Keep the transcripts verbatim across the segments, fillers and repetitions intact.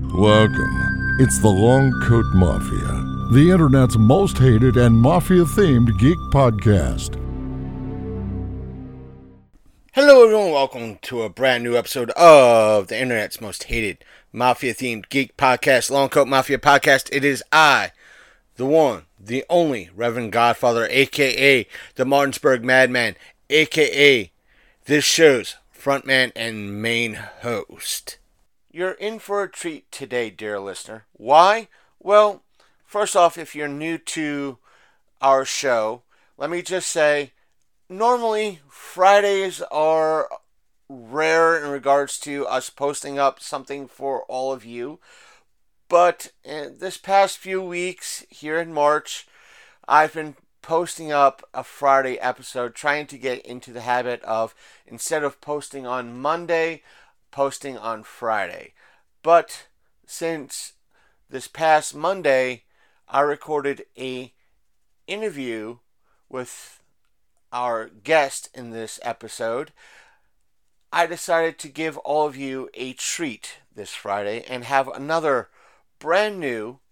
Welcome. It's the Long Coat Mafia, the internet's most hated and mafia-themed geek podcast. Hello everyone, welcome to a brand new episode of the internet's most hated mafia-themed geek podcast, Long Coat Mafia Podcast. It is I, the one, the only Reverend Godfather, aka the Martinsburg Madman, aka this show's frontman and main host. You're in for a treat today, dear listener. Why? Well, first off, if you're new to our show, let me just say, normally Fridays are rare in regards to us posting up something for all of you. But in this past few weeks here in March, I've been posting up a Friday episode, trying to get into the habit of, instead of posting on Monday, posting on Friday. But since this past Monday, I recorded a interview with our guest in this episode, I decided to give all of you a treat this Friday and have another brand new,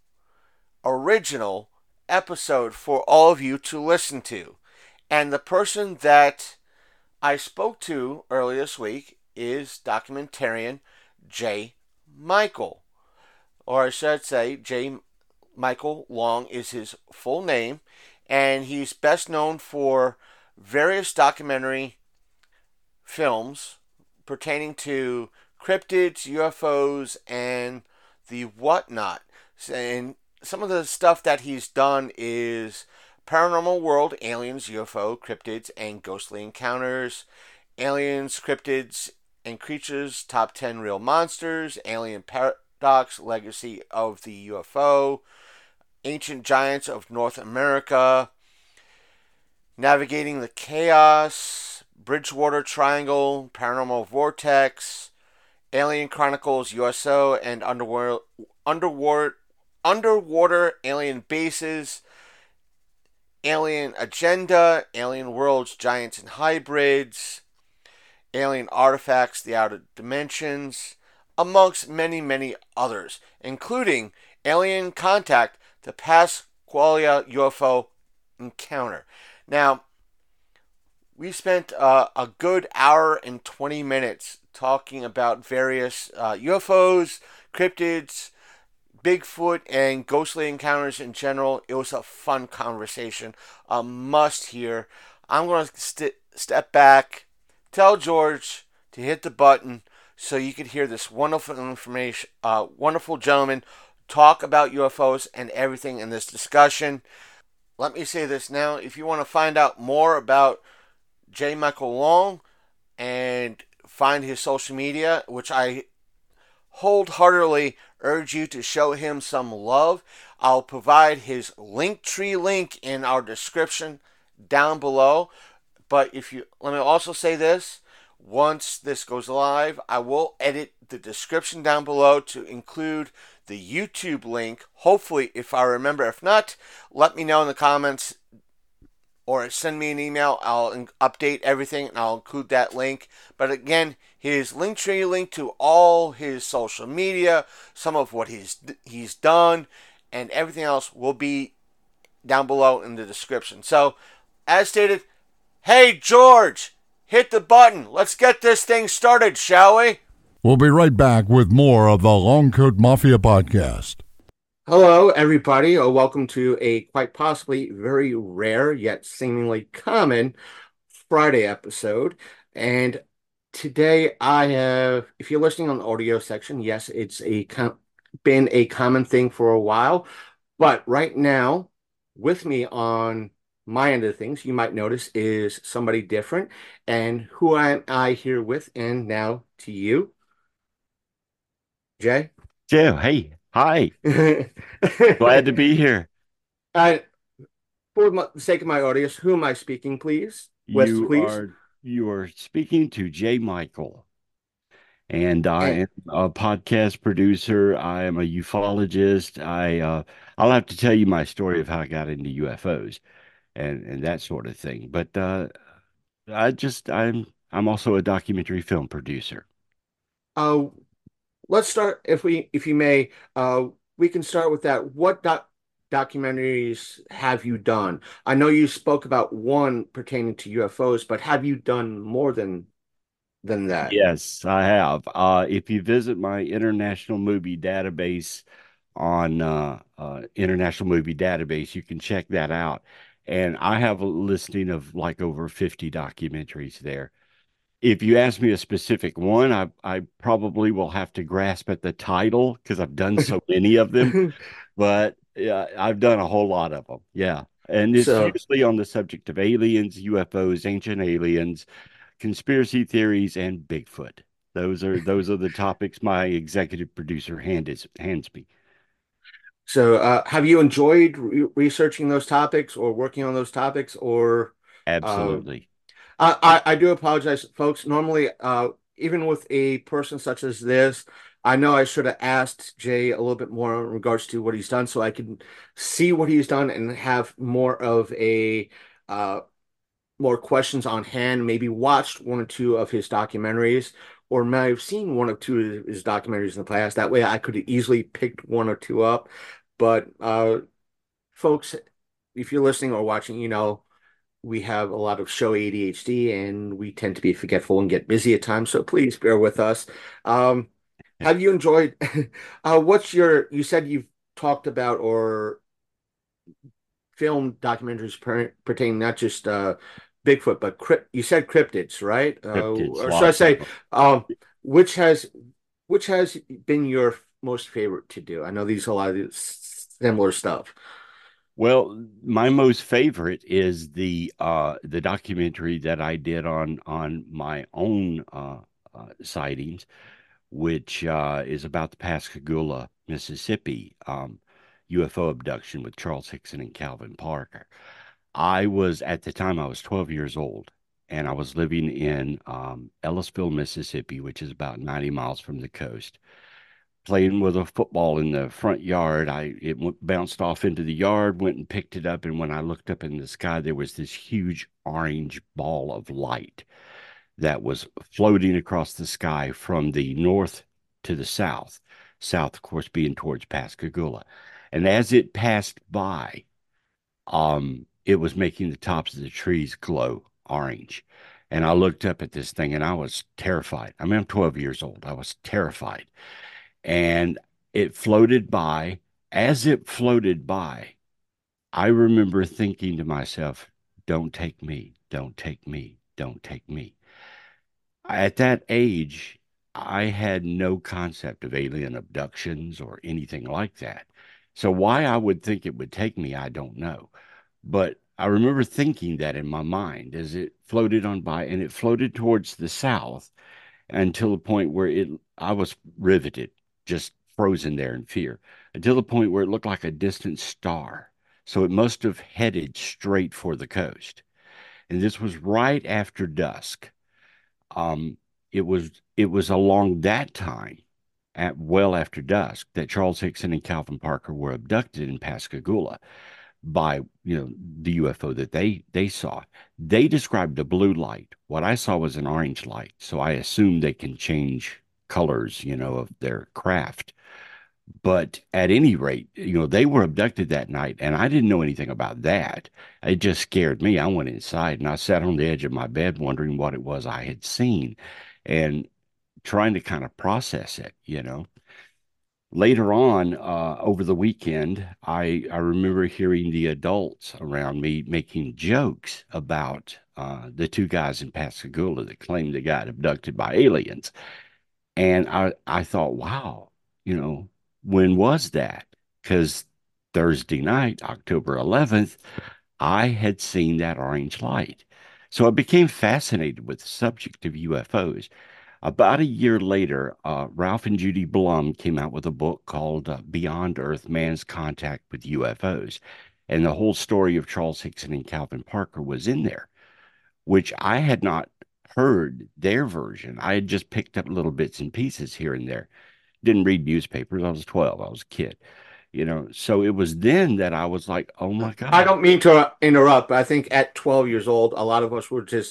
original episode for all of you to listen to. And the person that I spoke to earlier this week is documentarian J. Michael. Or I should say, J. Michael Long is his full name, and he's best known for various documentary films pertaining to cryptids, U F Os, and the whatnot. And some of the stuff that he's done is Paranormal World, Aliens, U F O, Cryptids, and Ghostly Encounters, Aliens, Cryptids, and Creatures, Top ten Real Monsters, Alien Paradox, Legacy of the U F O, Ancient Giants of North America, Navigating the Chaos, Bridgewater Triangle, Paranormal Vortex, Alien Chronicles U S O, and Underworld, Underwater, Underwater Alien Bases, Alien Agenda, Alien Worlds, Giants and Hybrids, Alien Artifacts, The Outer Dimensions, amongst many, many others, including Alien Contact, the Pasquale U F O Encounter. Now, we spent uh, a good hour and twenty minutes talking about various uh, U F Os, cryptids, Bigfoot, and ghostly encounters in general. It was a fun conversation, a must hear. I'm going to st- step back, tell George to hit the button so you could hear this wonderful information, uh, wonderful gentleman talk about U F Os and everything in this discussion. Let me say this now. If you want to find out more about J. Michael Long and find his social media, which I wholeheartedly urge you to show him some love, I'll provide his Linktree link in our description down below. But if you let me also say this, once this goes live, I will edit the description down below to include the YouTube link, hopefully, if I remember. If not, let me know in the comments or send me an email. I'll update everything and I'll include that link. But again, his Linktree link to all his social media, some of what he's he's done, and everything else will be down below in the description. So, as stated, hey George, hit the button. Let's get this thing started, shall we? We'll be right back with more of the Long Coat Mafia podcast. Hello, everybody. Oh, welcome to a quite possibly very rare yet seemingly common Friday episode. And today I have, if you're listening on the audio section, yes, it's a com- been a common thing for a while. But right now, with me on my end of things, you might notice is somebody different. And who am I here with? And now to you, Jay. Joe, hey, hi. Glad to be here. Uh, for the sake of my audience, who am I speaking, please? With, You please. are you are speaking to J. Michael, and I And- am a podcast producer. I am a ufologist. I uh, I'll have to tell you my story of how I got into U F Os and and that sort of thing. But uh, I just I'm I'm also a documentary film producer. Uh, let's start if we if you may. Uh, we can start with that. What doc documentaries have you done? I know you spoke about one pertaining to U F Os, but have you done more than than that? Yes, I have. Uh, if you visit my international movie database on uh, uh, International Movie Database, you can check that out. And I have a listing of like over fifty documentaries there. If you ask me a specific one, I I probably will have to grasp at the title because I've done so many of them. But yeah, I've done a whole lot of them. Yeah. And it's So, usually on the subject of aliens, U F Os, ancient aliens, conspiracy theories, and Bigfoot. Those are those are the topics my executive producer hands hands me. so uh, have you enjoyed re researching those topics or working on those topics, or uh, Absolutely. I, I I do apologize, folks. Normally, uh, even with a person such as this, I know I should have asked Jay a little bit more in regards to what he's done, so I can see what he's done and have more of a uh, more questions on hand. Maybe watched one or two of his documentaries, or may have seen one or two of his documentaries in the past. That way, I could have easily picked one or two up. But uh, folks, if you're listening or watching, you know we have a lot of show A D H D and we tend to be forgetful and get busy at times. So please bear with us. Um, have you enjoyed, uh, what's your, you said you've talked about or film documentaries per, pertaining not just uh, Bigfoot, but crypt, you said cryptids, right? Uh, Cryptids, or should I lots of say, them. um, which has, which has been your most favorite to do? I know these are a lot of this similar stuff. Well, my most favorite is the uh the documentary that I did on on my own uh, uh sightings, which uh is about the Pascagoula, Mississippi um U F O abduction with Charles Hickson and Calvin Parker. I was at the time I was twelve years old and I was living in um Ellisville, Mississippi, which is about ninety miles from the coast, playing with a football in the front yard. I it went, bounced off into the yard, went and picked it up, and when I looked up in the sky, there was this huge orange ball of light that was floating across the sky from the north to the south. South, of course, being towards Pascagoula. And as it passed by, um, it was making the tops of the trees glow orange. And I looked up at this thing and I was terrified. I mean, I'm twelve years old. I was terrified and it floated by. As it floated by, I remember thinking to myself, don't take me, don't take me, don't take me. At that age, I had no concept of alien abductions or anything like that. So, why I would think it would take me, I don't know. But I remember thinking that in my mind as it floated on by, and it floated towards the south until the point where it I was riveted, just frozen there in fear, until the point where it looked like a distant star. So it must have headed straight for the coast. And this was right after dusk. Um, it was it was along that time, at well after dusk, that Charles Hickson and Calvin Parker were abducted in Pascagoula by you know the U F O that they they saw. They described a blue light. What I saw was an orange light. So I assume they can change colors, you know, of their craft. But at any rate, you know, they were abducted that night, and I didn't know anything about that. It just scared me. I went inside and I sat on the edge of my bed wondering what it was I had seen and trying to kind of process it, you know. Later on, uh, over the weekend, I I remember hearing the adults around me making jokes about uh, the two guys in Pascagoula that claimed they got abducted by aliens, and I I thought, wow, you know, when was that? Because Thursday night, October eleventh, I had seen that orange light, so I became fascinated with the subject of U F Os. About a year later, uh, Ralph and Judy Blum came out with a book called uh, Beyond Earth Man's Contact with U F Os. And the whole story of Charles Hickson and Calvin Parker was in there, which I had not heard their version. I had just picked up little bits and pieces here and there. Didn't read newspapers. I was twelve, I was a kid, you know. So it was then that I was like, oh my I God. don't mean to interrupt, but I think at twelve years old, a lot of us were just,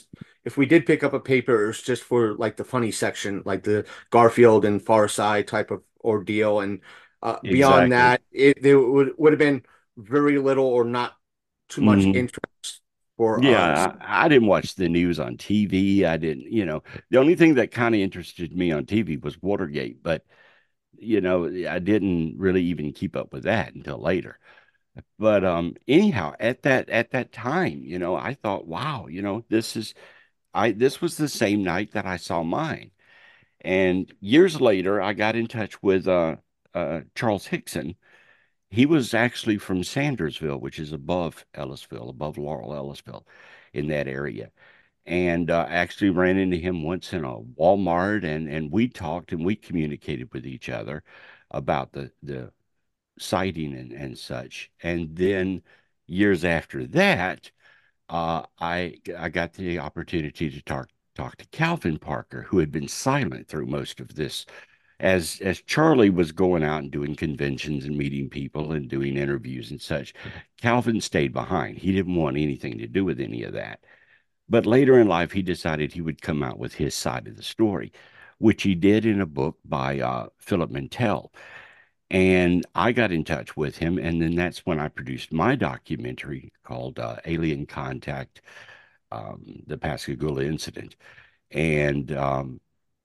if we did pick up a paper, it was just for like the funny section, like the Garfield and Far Side type of ordeal. And uh, beyond Exactly. that, it there would would have been very little or not too much Hmm. interest for us. Yeah, I, I didn't watch the news on T V. I didn't, you know, the only thing that kind of interested me on T V was Watergate, but you know, I didn't really even keep up with that until later. But um anyhow, at that at that time, you know, I thought, wow, you know, this is I this was the same night that I saw mine. And years later, I got in touch with uh uh Charles Hickson. He was actually from Sandersville, which is above Ellisville, above Laurel, Ellisville, in that area. And uh, actually ran into him once in a Walmart, and and we talked and we communicated with each other about the the sighting and and such. And then years after that, uh, I I got the opportunity to talk talk to Calvin Parker, who had been silent through most of this as as Charlie was going out and doing conventions and meeting people and doing interviews and such. Calvin stayed behind. He didn't want anything to do with any of that. But later in life, he decided he would come out with his side of the story, which he did in a book by uh, Philip Mantel. And I got in touch with him, and then that's when I produced my documentary called uh, Alien Contact, um, the Pascagoula Incident. And um,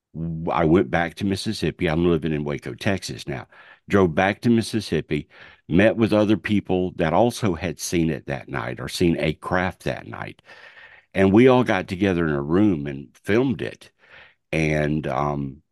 I went back to Mississippi. I'm living in Waco, Texas now. Drove back to Mississippi, met with other people that also had seen it that night or seen a craft that night. And we all got together in a room and filmed it. And um,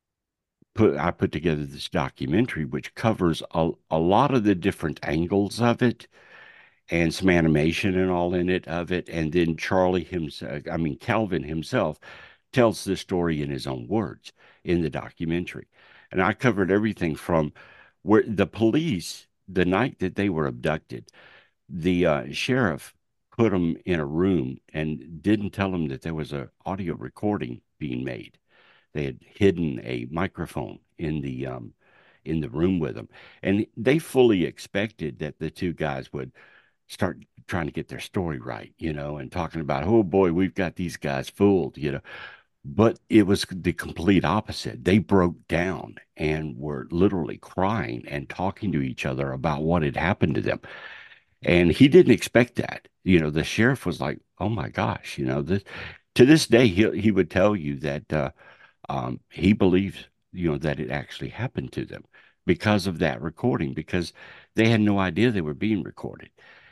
put I put together this documentary which covers a, a lot of the different angles of it and some animation and all in it of it. And then Charlie himself, I mean Calvin himself, tells the story in his own words in the documentary. And I covered everything from where the police, the night that they were abducted, the uh, sheriff put them in a room and didn't tell them that there was an audio recording being made. They had hidden a microphone in the um, in the room with them, and they fully expected that the two guys would start trying to get their story right, you know, and talking about, oh boy, we've got these guys fooled, you know. But it was the complete opposite. They broke down and were literally crying and talking to each other about what had happened to them. And he didn't expect that. You know, the sheriff was like, "Oh my gosh," you know, this to this day he he would tell you that uh, um, he believes, you know, that it actually happened to them because of that recording, because they had no idea they were being recorded.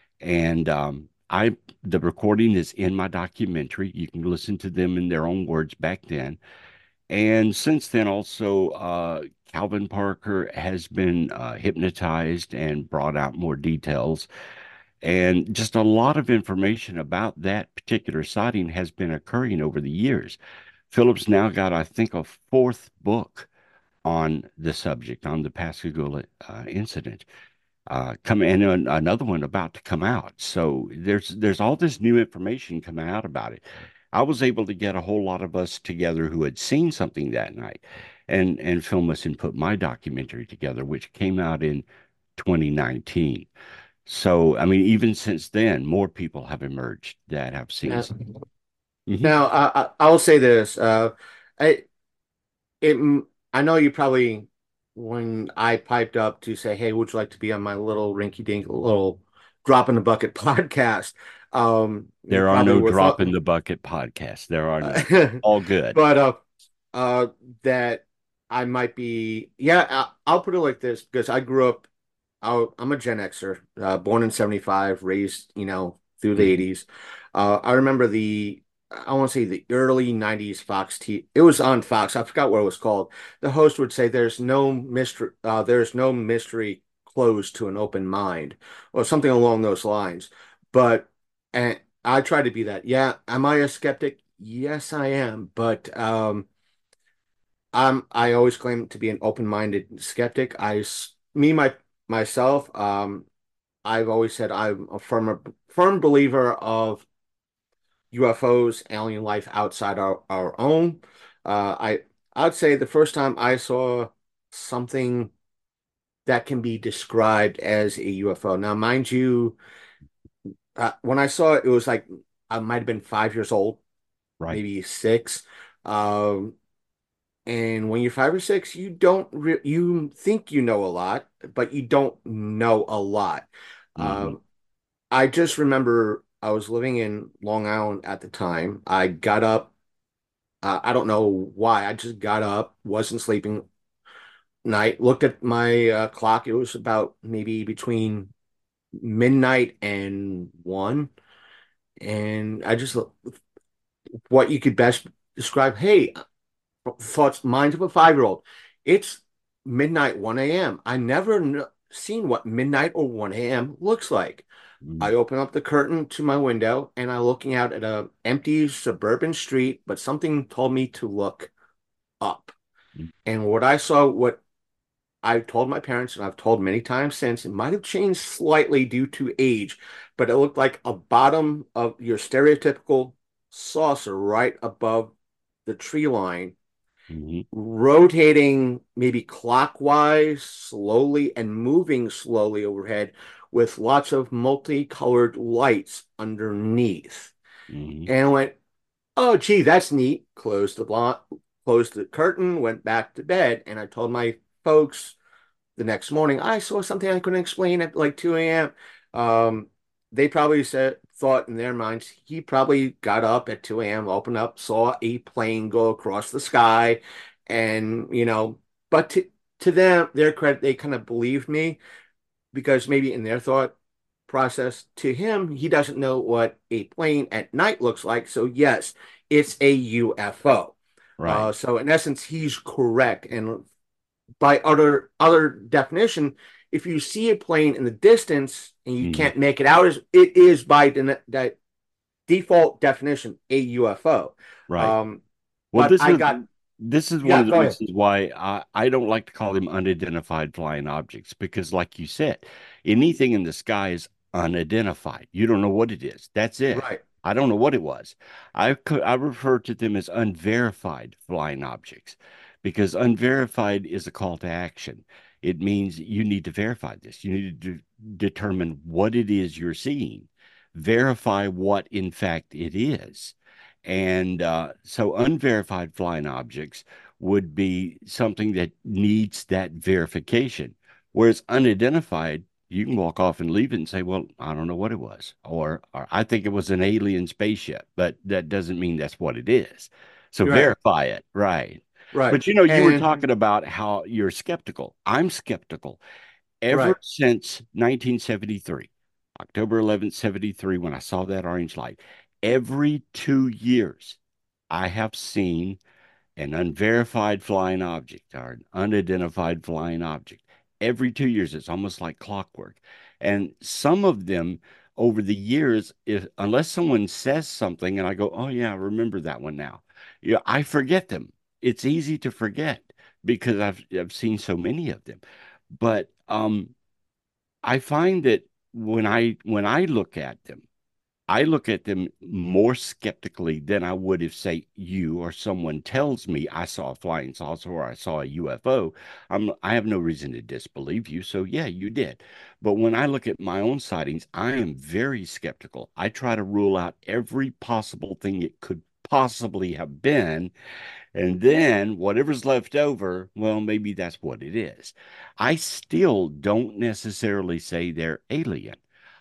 And um, I, the recording is in my documentary. You can listen to them in their own words back then. And since then, also, uh, Calvin Parker has been uh, hypnotized and brought out more details. And just a lot of information about that particular sighting has been occurring over the years. Philip's now got, I think, a fourth book on the subject, on the Pascagoula uh, incident, uh, come and an- another one about to come out. So there's there's all this new information coming out about it. I was able to get a whole lot of us together who had seen something that night, and and film us and put my documentary together, which came out in twenty nineteen. So I mean, even since then, more people have emerged that have seen Now, something. Mhm. now I, I I'll say this. Uh, I it I know you probably when I piped up to say, "Hey, would you like to be on my little rinky-dink little drop in the bucket podcast?" Um, you There are probably no were drop thought, in the bucket podcasts. There are none. uh, All good. but uh, uh, that I might be. Yeah, I, I'll put it like this because I grew up. I, I'm a Gen Xer, uh, born in seventy-five, raised, you know, through the Mhm. eighties. Uh, I remember the, I want to say the early nineties Fox T. It was on Fox. I forgot what it was called. The host would say, "There's no mystery. Uh, there's no mystery closed to an open mind," or something along those lines. But and I try to be that. Yeah, am I a skeptic? Yes, I am. But um, I'm I always claim to be an open-minded skeptic. I s- me my myself. Um, I've always said I'm a firm firm believer of U F Os, alien life outside our, our own. Uh, I I'd say the first time I saw something that can be described as a U F O. Now, mind you, uh, when I saw it, it was like I might have been five years old. Right. maybe six. Um, and when you're five or six, you don't re you think you know a lot, but you don't know a lot. Hmm. Um, I just remember I was living in Long Island at the time. I got up. Uh, I don't know why. I just got up, wasn't sleeping night, looked at my uh, clock. It was about maybe between midnight and one. And I just what you could best describe, hey, thoughts, minds of a five-year-old. It's midnight, one a m. I never kn seen what midnight or one a m looks like. Hmm. I open up the curtain to my window and I'm looking out at a empty suburban street, but something told me to look up. And what I saw, what I told my parents, and I've told many times since, it might have changed slightly due to age, but it looked like a bottom of your stereotypical saucer right above the tree line, Hmm. rotating maybe clockwise slowly and moving slowly overhead with lots of multicolored lights underneath. Hmm. And I went, oh, gee, that's neat. Closed the blind, closed the curtain, went back to bed, and I told my folks the next morning, I saw something I couldn't explain at like two a m. Um, they probably said, thought in their minds, he probably got up at two a m, opened up, saw a plane go across the sky, and, you know, but to, to them, their credit, they kind of believed me because maybe in their thought process, to him, he doesn't know what a plane at night looks like. So, yes, it's a U F O. Right. Uh, so in essence, he's correct. And by other other definition, if you see a plane in the distance and you Hmm. can't make it out, it is by the, that default definition a U F O. Right. Um, Well, but this I is got this is one yeah, of the go ahead. reasons why I, I don't like to call them unidentified flying objects because, like you said, anything in the sky is unidentified. You don't know what it is. That's it. Right, I don't know what it was. I co- I refer to them as unverified flying objects because unverified is a call to action. It means you need to verify this. You need to de- determine what it is you're seeing, verify what in fact it is. And uh, so unverified flying objects would be something that needs that verification. Whereas unidentified, you can walk off and leave it and say, well, I don't know what it was. Or, or I think it was an alien spaceship, but that doesn't mean that's what it is. So right, verify it. Right. right, But you know, you were and talking about how you're skeptical. I'm skeptical. Ever right, since nineteen seventy-three, October eleventh, seventy-three, when I saw that orange light, every two years, I have seen an unverified flying object or an unidentified flying object. Every two years, it's almost like clockwork. And some of them over the years, if unless someone says something and I go, oh yeah, I remember that one now, yeah, I forget them. It's easy to forget because I've I've seen so many of them. But um I find that when I when I look at them, I look at them more skeptically than I would if, say, you or someone tells me I saw a flying saucer or I saw a U F O. I'm, I have no reason to disbelieve you. So, yeah, you did. But when I look at my own sightings, I am very skeptical. I try to rule out every possible thing it could possibly have been. And then whatever's left over, well, maybe that's what it is. I still don't necessarily say they're alien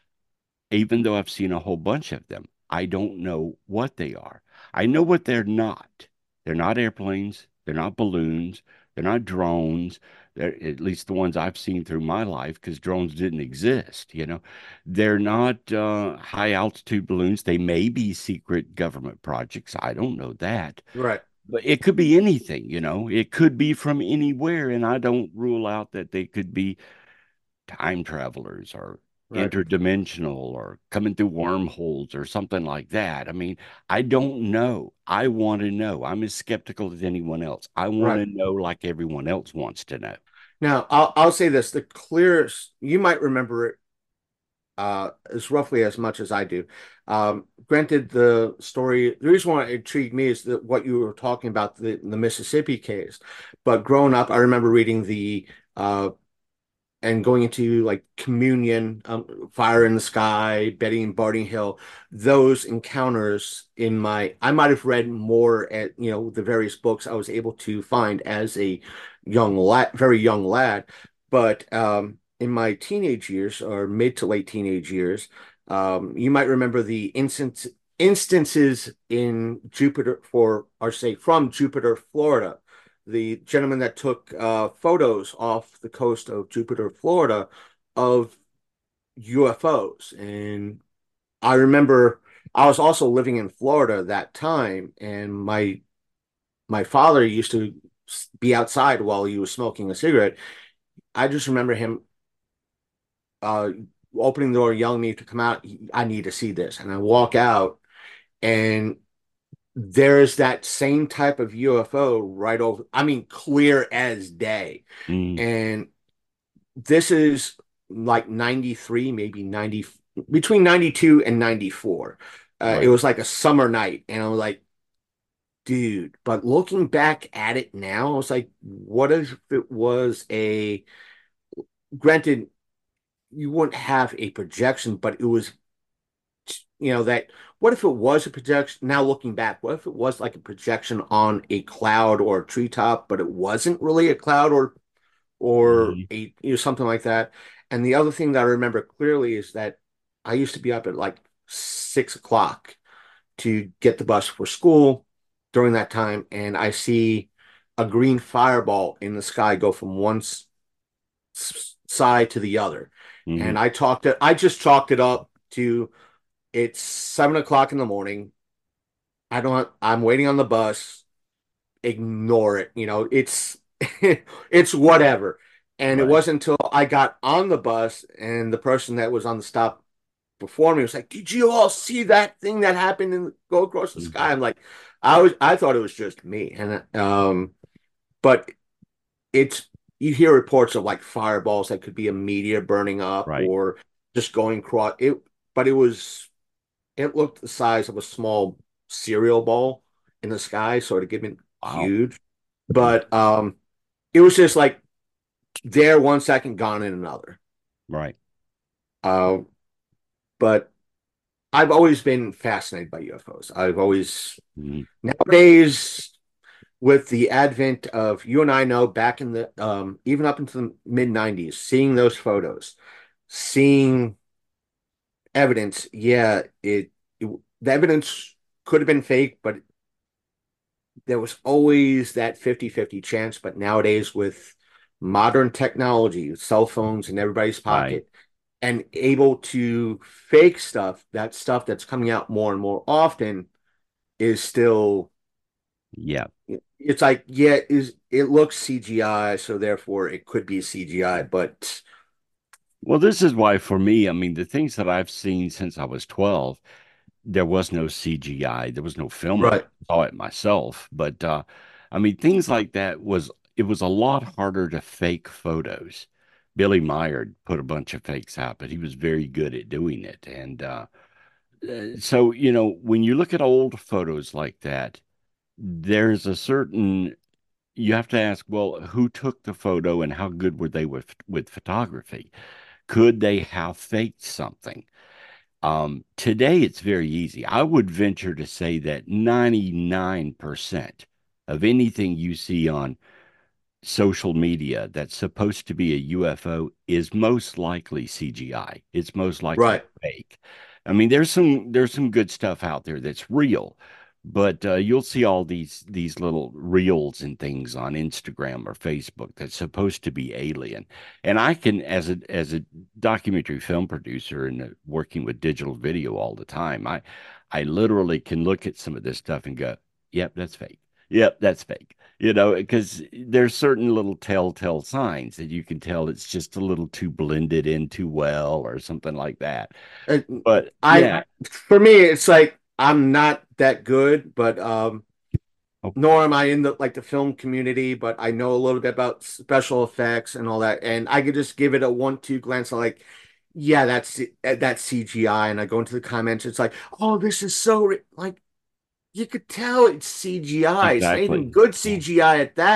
even though I've seen a whole bunch of them. I don't know what they are. I know what they're not. They're not airplanes. They're not balloons. They're not drones. They're at least the ones I've seen through my life because drones didn't exist, you know. They're not uh, high altitude balloons. They may be secret government projects. I don't know that. right, But it could be anything, you know. It could be from anywhere, and I don't rule out that they could be time travelers or right, interdimensional or coming through wormholes or something like that. I mean, I don't know. I want to know. I'm as skeptical as anyone else. I want right. to know like everyone else wants to know. Now, I'll I'll say this: the clearest you might remember it uh, as roughly as much as I do. Um, granted, the story, the reason why it intrigued me is that what you were talking about, the, the Mississippi case. But growing up, I remember reading the uh, and going into like Communion, um, Fire in the Sky, Betty and Barney Hill, those encounters in my, I might have read more at, you know, the various books I was able to find as a young lad, very young lad. But um, in my teenage years or mid to late teenage years, um, you might remember the instance instances in Jupiter for, or say from Jupiter, Florida, the gentleman that took uh, photos off the coast of Jupiter, Florida, of U F Os. And I remember I was also living in Florida that time, and my my father used to be outside while he was smoking a cigarette. I just remember him uh, opening the door, yelling me to come out. I need to see this, and I walk out, and there's that same type of U F O right over. I mean, clear as day. Mm, And this is like ninety-three, maybe ninety, between ninety-two and ninety-four. Uh, it right. was like a summer night, and I was like, dude. But looking back at it now, I was like, what if it was a, granted, you wouldn't have a projection, but it was, you know, that, what if it was a projection? Now looking back, what if it was like a projection on a cloud or a treetop, but it wasn't really a cloud or or Mhm. a, you know, something like that. And the other thing that I remember clearly is that I used to be up at like six o'clock to get the bus for school during that time, and I see a green fireball in the sky go from one s- s- side to the other. Mhm. And I talked it, I just chalked it up to, it's seven o'clock in the morning. I don't, I'm waiting on the bus. Ignore it. You know, it's it's whatever. And it Right. wasn't until I got on the bus and the person that was on the stop before me was like, "Did you all see that thing that happened and go across the Mhm. sky?" I'm like, I was I thought it was just me. And um, but it's, you hear reports of like fireballs that could be a meteor burning up Right. or just going across it, but it was, it looked the size of a small cereal bowl in the sky, so it had been Wow. huge. Mm, But um, it was just like there one second, gone in another. right. Uh, but I've always been fascinated by U F Os. I've always, Mhm. nowadays, with the advent of, you and I know, back in the um, even up into the mid nineties, seeing those photos, seeing evidence, yeah, it, it the evidence could have been fake, but there was always that fifty-fifty chance. But nowadays, with modern technology, cell phones in everybody's Right. pocket, and able to fake stuff, that stuff that's coming out more and more often is still, Yeah. it's like, yeah, is it looks C G I, so therefore it could be C G I, but Well, this is why for me, I mean, the things that I've seen since I was twelve, there was no C G I, there was no film of it. right, I saw it myself, but uh I mean, things like that was it was a lot harder to fake photos. Billy Meyer put a bunch of fakes out, but he was very good at doing it. And uh uh, so, you know, when you look at old photos like that, there's a certain you have to ask, well, who took the photo and how good were they with with photography? Could they have faked something? Um, today, it's very easy. I would venture to say that ninety-nine percent of anything you see on social media that's supposed to be a U F O is most likely C G I. It's most likely right. fake. I mean, there's some there's some good stuff out there that's real, but uh, you'll see all these these little reels and things on Instagram or Facebook that's supposed to be alien. And I can, as a as a documentary film producer and uh, working with digital video all the time, I I literally can look at some of this stuff and go, "Yep, that's fake. Yep, that's fake." You know, because there's certain little telltale signs that you can tell it's just a little too blended in too well or something like that. And But I, yeah, for me, it's like I'm not that good, but um, oh, nor am I in the like the film community, but I know a little bit about special effects and all that, and I could just give it a one-two glance. I'm like, yeah, that's that's C G I, and I go into the comments. It's like, oh, this is so like, you could tell it's C G I. It's not even exactly. good Yeah. C G I at that.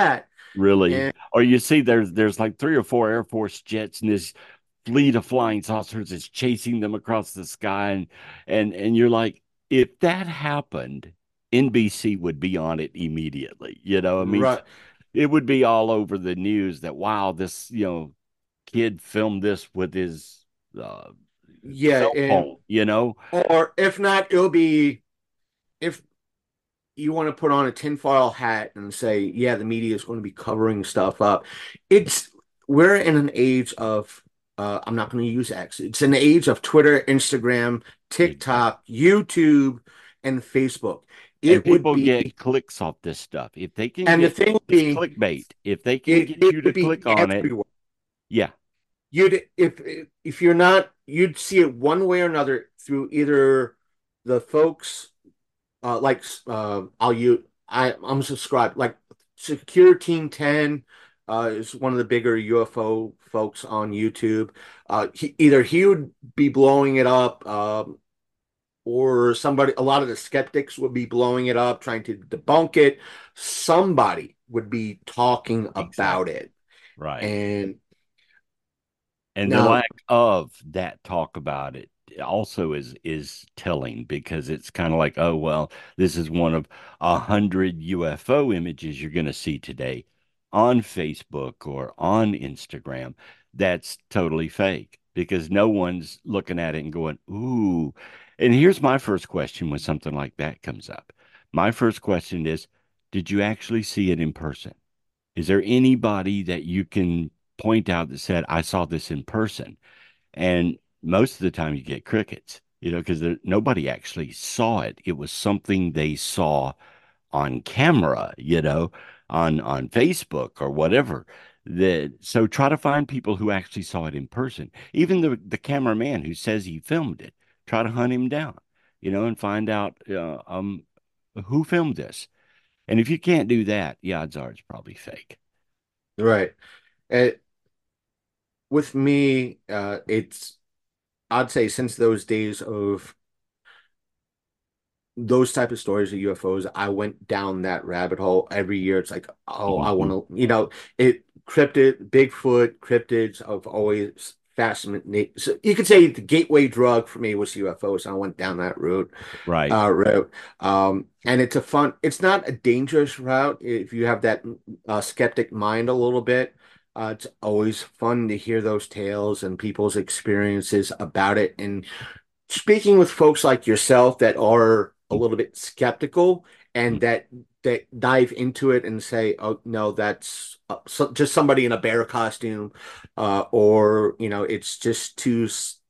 Really? And Or you see there's there's like three or four Air Force jets and this fleet of flying saucers is chasing them across the sky and and and you're like, if that happened, N B C would be on it immediately. You know, I mean, right, it would be all over the news that wow, this, you know, kid filmed this with his uh, yeah, cell and phone, you know? or if not, it'll be if you want to put on a tinfoil hat and say, yeah, the media is going to be covering stuff up. It's we're in an age of uh, I'm not going to use X. It's an age of Twitter, Instagram, Exactly. TikTok, YouTube, and Facebook. And It would people be, get clicks off this stuff. If they can and the get thing would it's be, clickbait. If they can it, get it you to would be click on it, everywhere. yeah, You'd if if you're not, you'd see it one way or another through either the folks uh, like uh, I'll use I I'm subscribed like Secure Team ten uh, is one of the bigger U F O folks on YouTube. Uh, he, either he would be blowing it up, um, or somebody. A lot of the skeptics would be blowing it up, trying to debunk it. Somebody would be talking about exactly. it, Right. and And the now lack of that talk about it also is is telling because it's kind of like, oh well, this is one of a hundred U F O images you're going to see today on Facebook or on Instagram. That's totally fake because no one's looking at it and going, ooh. And here's my first question when something like that comes up. My first question is, did you actually see it in person? Is there anybody that you can point out that said, I saw this in person? And most of the time you get crickets, you know, because nobody actually saw it. It was something they saw on camera, you know, on on Facebook or whatever. That so try to find people who actually saw it in person. Even the the cameraman who says he filmed it, try to hunt him down, you know, and find out uh, um who filmed this. And if you can't do that, the odds are it's probably fake. right. Uh, with me, uh, it's I'd say since those days of those type of stories of U F Os, I went down that rabbit hole every year. It's like, oh, I want Mhm. to, you know, it cryptid, Bigfoot, cryptids have always fascinated. So you could say the gateway drug for me was U F Os. I went down that route, Right. uh, route. Um, and it's a fun, it's not a dangerous route if you have that uh, skeptic mind a little bit. Uh, it's always fun to hear those tales and people's experiences about it. And speaking with folks like yourself that are a little bit skeptical and that that dive into it and say, "Oh no, that's uh, so, just somebody in a bear costume," uh, or you know, it's just two s-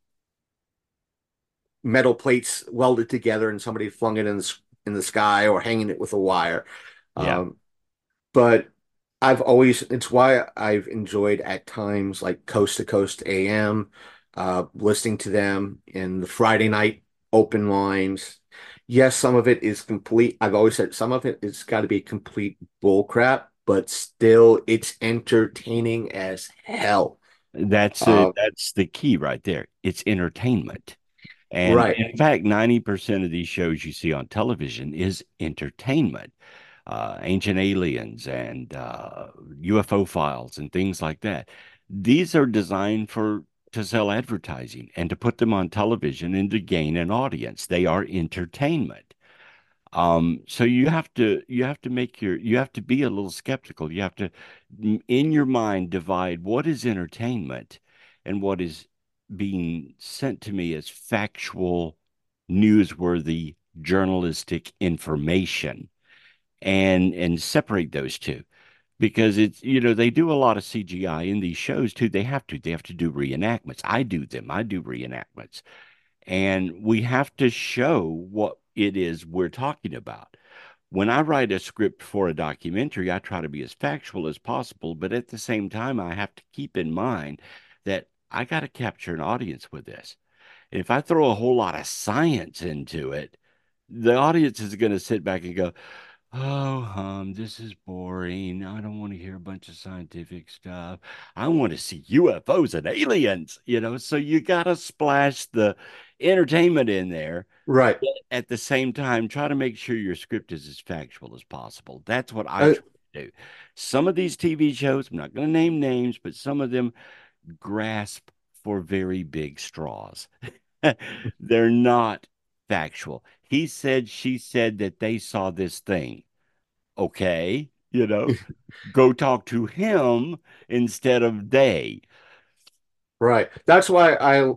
metal plates welded together and somebody flung it in the s- in the sky or hanging it with a wire. Yeah. Um, but I've always, it's why I've enjoyed at times like Coast to Coast A M, uh, listening to them in the Friday night open lines. Yes, some of it is complete. I've always said some of it it's got to be complete bull crap, but still it's entertaining as hell. That's a, Uh, that's the key right there. It's entertainment. And right, in fact, ninety percent of these shows you see on television is entertainment. Uh, Ancient Aliens and uh, U F O files and things like that. These are designed for to sell advertising and to put them on television and to gain an audience. They are entertainment. Um, so you have to you have to make your you have to be a little skeptical. You have to in your mind divide what is entertainment and what is being sent to me as factual, newsworthy, journalistic information and and separate those two because it's you know they do a lot of C G I in these shows too. They have to they have to do reenactments. I do them. I do reenactments. And we have to show what it is we're talking about. When I write a script for a documentary, I try to be as factual as possible, but at the same time, I have to keep in mind that I got to capture an audience with this. And if I throw a whole lot of science into it, the audience is going to sit back and go, oh, um, this is boring. I don't want to hear a bunch of scientific stuff. I want to see U F Os and aliens, you know. So you got to splash the entertainment in there. right. At the same time, try to make sure your script is as factual as possible. That's what I Uh, try do. Some of these T V shows, I'm not going to name names, but some of them grasp for very big straws. They're not factual. He said, she said that they saw this thing. Okay, you know, go talk to him instead of they. Right. That's why I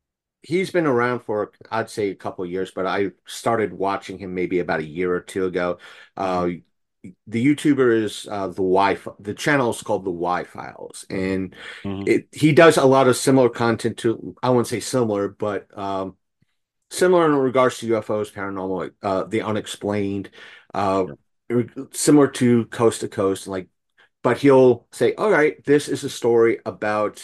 he's been around for I'd say a couple of years, but I started watching him maybe about a year or two ago. Uh, Mhm. the YouTuber is uh, the Wi The channel is called the Y Files, and Mhm. it he does a lot of similar content to I wouldn't say similar, but um, similar in regards to U F Os, paranormal, uh, the unexplained, uh, Sure. similar to Coast to Coast, like. But he'll say, "All right, this is a story about."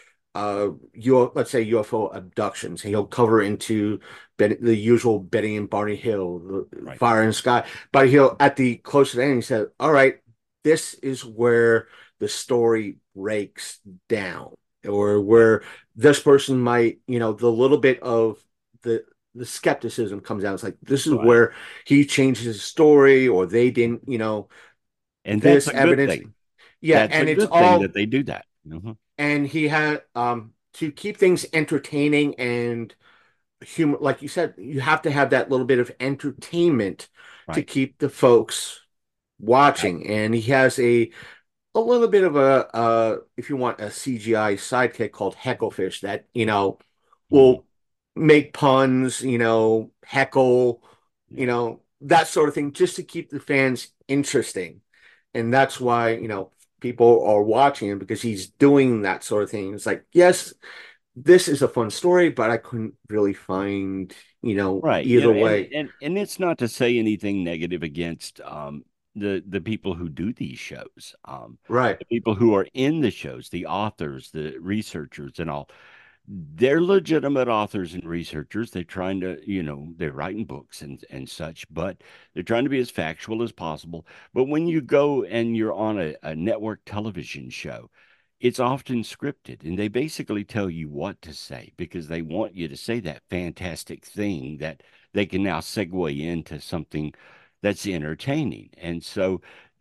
uh you let's say U F O abductions. He'll cover into Bet the usual Betty and Barney Hill, the Right. Fire in the Sky, but he'll at the close to the end he said, "All right, this is where the story breaks down, or Right. where this person might, you know, the little bit of the the skepticism comes out. It's like this is Right. where he changes his story, or they didn't, you know, And that's this a good evidence." thing. Yeah, That's a and it's good thing that all they do that. Mhm. and he had um to keep things entertaining and humor, like you said, you have to have that little bit of entertainment to Right. keep the folks Right. watching. And he has a a little bit of a uh if you want a C G I sidekick called Hecklefish that, you know, Mhm. will make puns, you know, heckle, you Yeah. know, that sort of thing, just to keep the fans interesting. And that's why, you know, people are watching him because he's doing that sort of thing. It's like, yes, this is a fun story, but I couldn't really find, you know, Right. You either know, and way. and and it's not to say anything negative against um the the people who do these shows. Um Right. the people who are in the shows, the authors, the researchers and all. They're legitimate authors and researchers. They're trying to, you know, they're writing books and and such, but they're trying to be as factual as possible. But when you go and you're on a, a network television show, it's often scripted, and they basically tell you what to say because they want you to say that fantastic thing that they can now segue into something that's entertaining. And so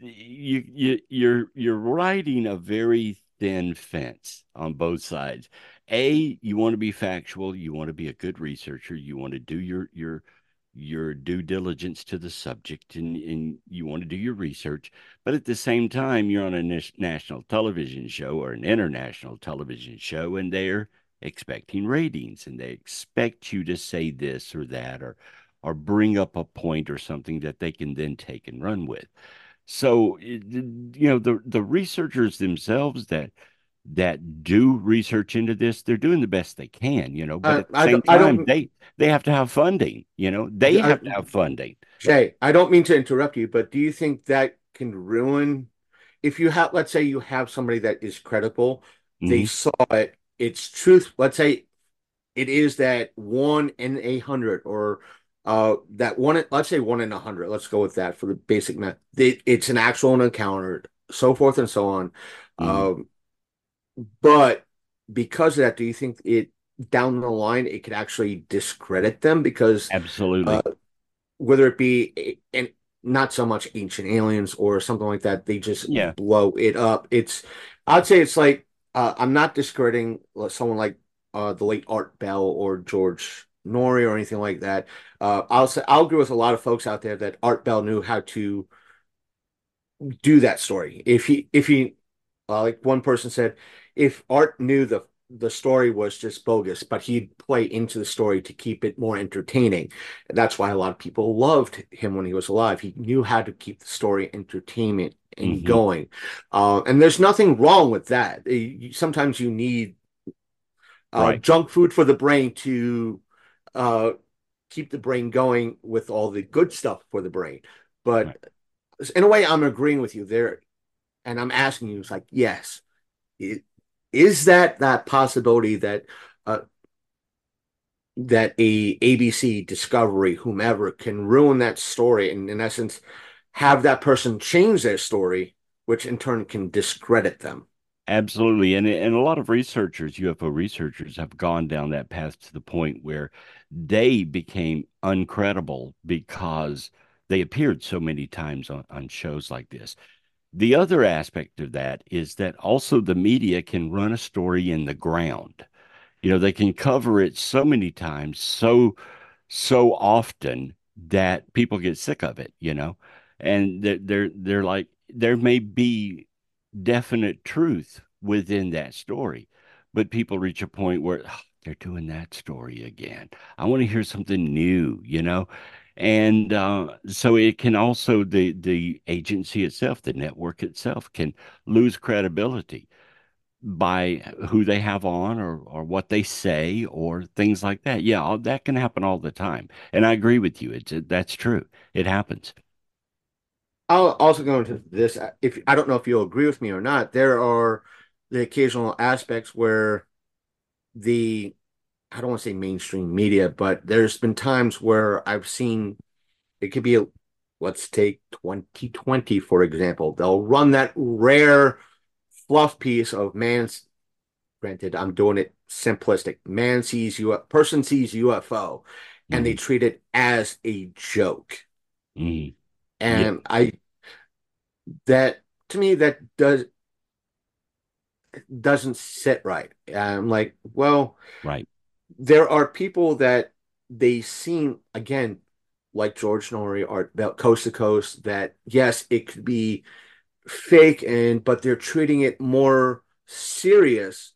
you you you're you're riding a very thin fence on both sides. A, you want to be factual, you want to be a good researcher, you want to do your your your due diligence to the subject, and, and you want to do your research, but at the same time you're on a nas- national television show or an international television show, and they're expecting ratings, and they expect you to say this or that, or or bring up a point or something that they can then take and run with. So, it- you know, the the researchers themselves that that do research into this, they're doing the best they can, you know, but Uh, at the I same don't, I time, don't, they they have to have funding, you know, they I, have to have funding. Jay, I don't mean to interrupt you, but do you think that can ruin if you have, let's say you have somebody that is credible, they Hmm. saw it, it's truth. Let's say it is that one in a hundred or uh that one, let's say one in a hundred. Let's go with that for the basic math. It, it's an actual encounter, so forth and so on. Hmm. Um, but because of that, do you think it down the line it could actually discredit them because uh Absolutely. whether it be a- and not so much ancient aliens or something like that, they just Yeah. blow it up. It's I'd say it's like uh, I'm not discrediting someone like uh, the late Art Bell or George Norrie or anything like that. Uh, I'll say I'll agree with a lot of folks out there that Art Bell knew how to do that story. If he if he uh, like one person said, if Art knew the the story was just bogus, but he'd play into the story to keep it more entertaining. And that's why a lot of people loved him when he was alive. He knew how to keep the story entertainment and Hmm. going. Uh, and there's nothing wrong with that. Uh, Sometimes you need uh, Right. junk food for the brain to uh, keep the brain going with all the good stuff for the brain. But Right. in a way, I'm agreeing with you there. And I'm asking you, it's like, yes, is that that possibility that uh, that a ABC, Discovery, whomever can ruin that story and in essence have that person change their story, which in turn can discredit them. Absolutely. And and a lot of researchers, U F O researchers, have gone down that path to the point where they became uncredible because they appeared so many times on, on shows like this. The other aspect of that is that also the media can run a story in the ground. You know, they can cover it so many times, so so often that people get sick of it, you know. And they're they're, they're like there may be definite truth within that story, but people reach a point where "Ugh, they're doing that story again. I want to hear something new, you know." And uh, so it can also the the agency itself, the network itself, can lose credibility by who they have on or or what they say or things like that. Yeah, all, that can happen all the time. And I agree with you. It's that's true. It happens. I'll also go into this. If I don't know if you'll agree with me or not, there are the occasional aspects where the I don't want to say mainstream media, but there's been times where I've seen it could be a, let's take twenty twenty, for example. They'll run that rare fluff piece of man's, granted, I'm doing it simplistic. Man sees you, person sees U F O, and they Hmm. treat it as a joke. Hmm. Yeah, And I that to me that does doesn't sit right. I'm like, well, right, there are people that they seem again like George Norrie or about Coast to Coast that yes, it could be fake and but they're treating it more serious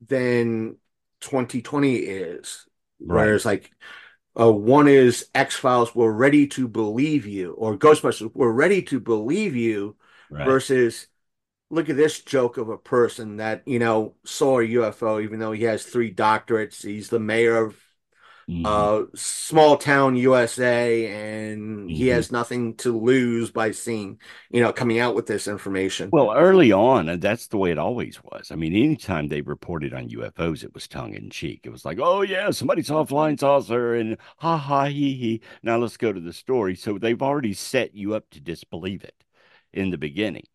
than twenty twenty is. right, Whereas like uh, one is X-Files, we're ready to believe you, or Ghostbusters, we're ready to believe you, right. versus look at this joke of a person that, you know, saw a U F O, even though he has three doctorates. He's the mayor of Hmm. uh small town U S A, and he Hmm. has nothing to lose by seeing, you know, coming out with this information. Well, early on, and that's the way it always was. I mean, anytime they reported on U F Os, it was tongue in cheek. It was like, oh, yeah, somebody saw a flying saucer and ha ha he he. Now let's go to the story. So they've already set you up to disbelieve it in the beginning.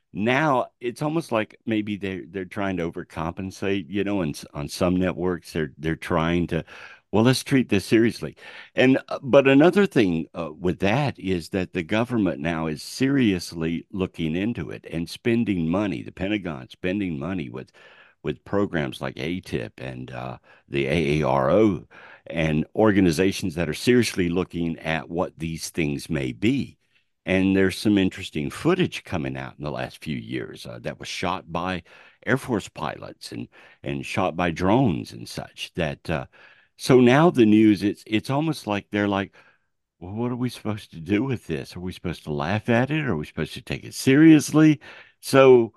Now it's almost like maybe they're they're trying to overcompensate, you know, and on some networks they're they're trying to, well, let's treat this seriously. And uh, but another thing uh, with that is that the government now is seriously looking into it and spending money, the Pentagon spending money with with programs like A T I P and uh, the A A R O and organizations that are seriously looking at what these things may be. And there's some interesting footage coming out in the last few years uh, that was shot by Air Force pilots and and shot by drones and such. That uh, so now the news it's it's almost like they're like, well, what are we supposed to do with this? Are we supposed to laugh at it? Are we supposed to take it seriously? So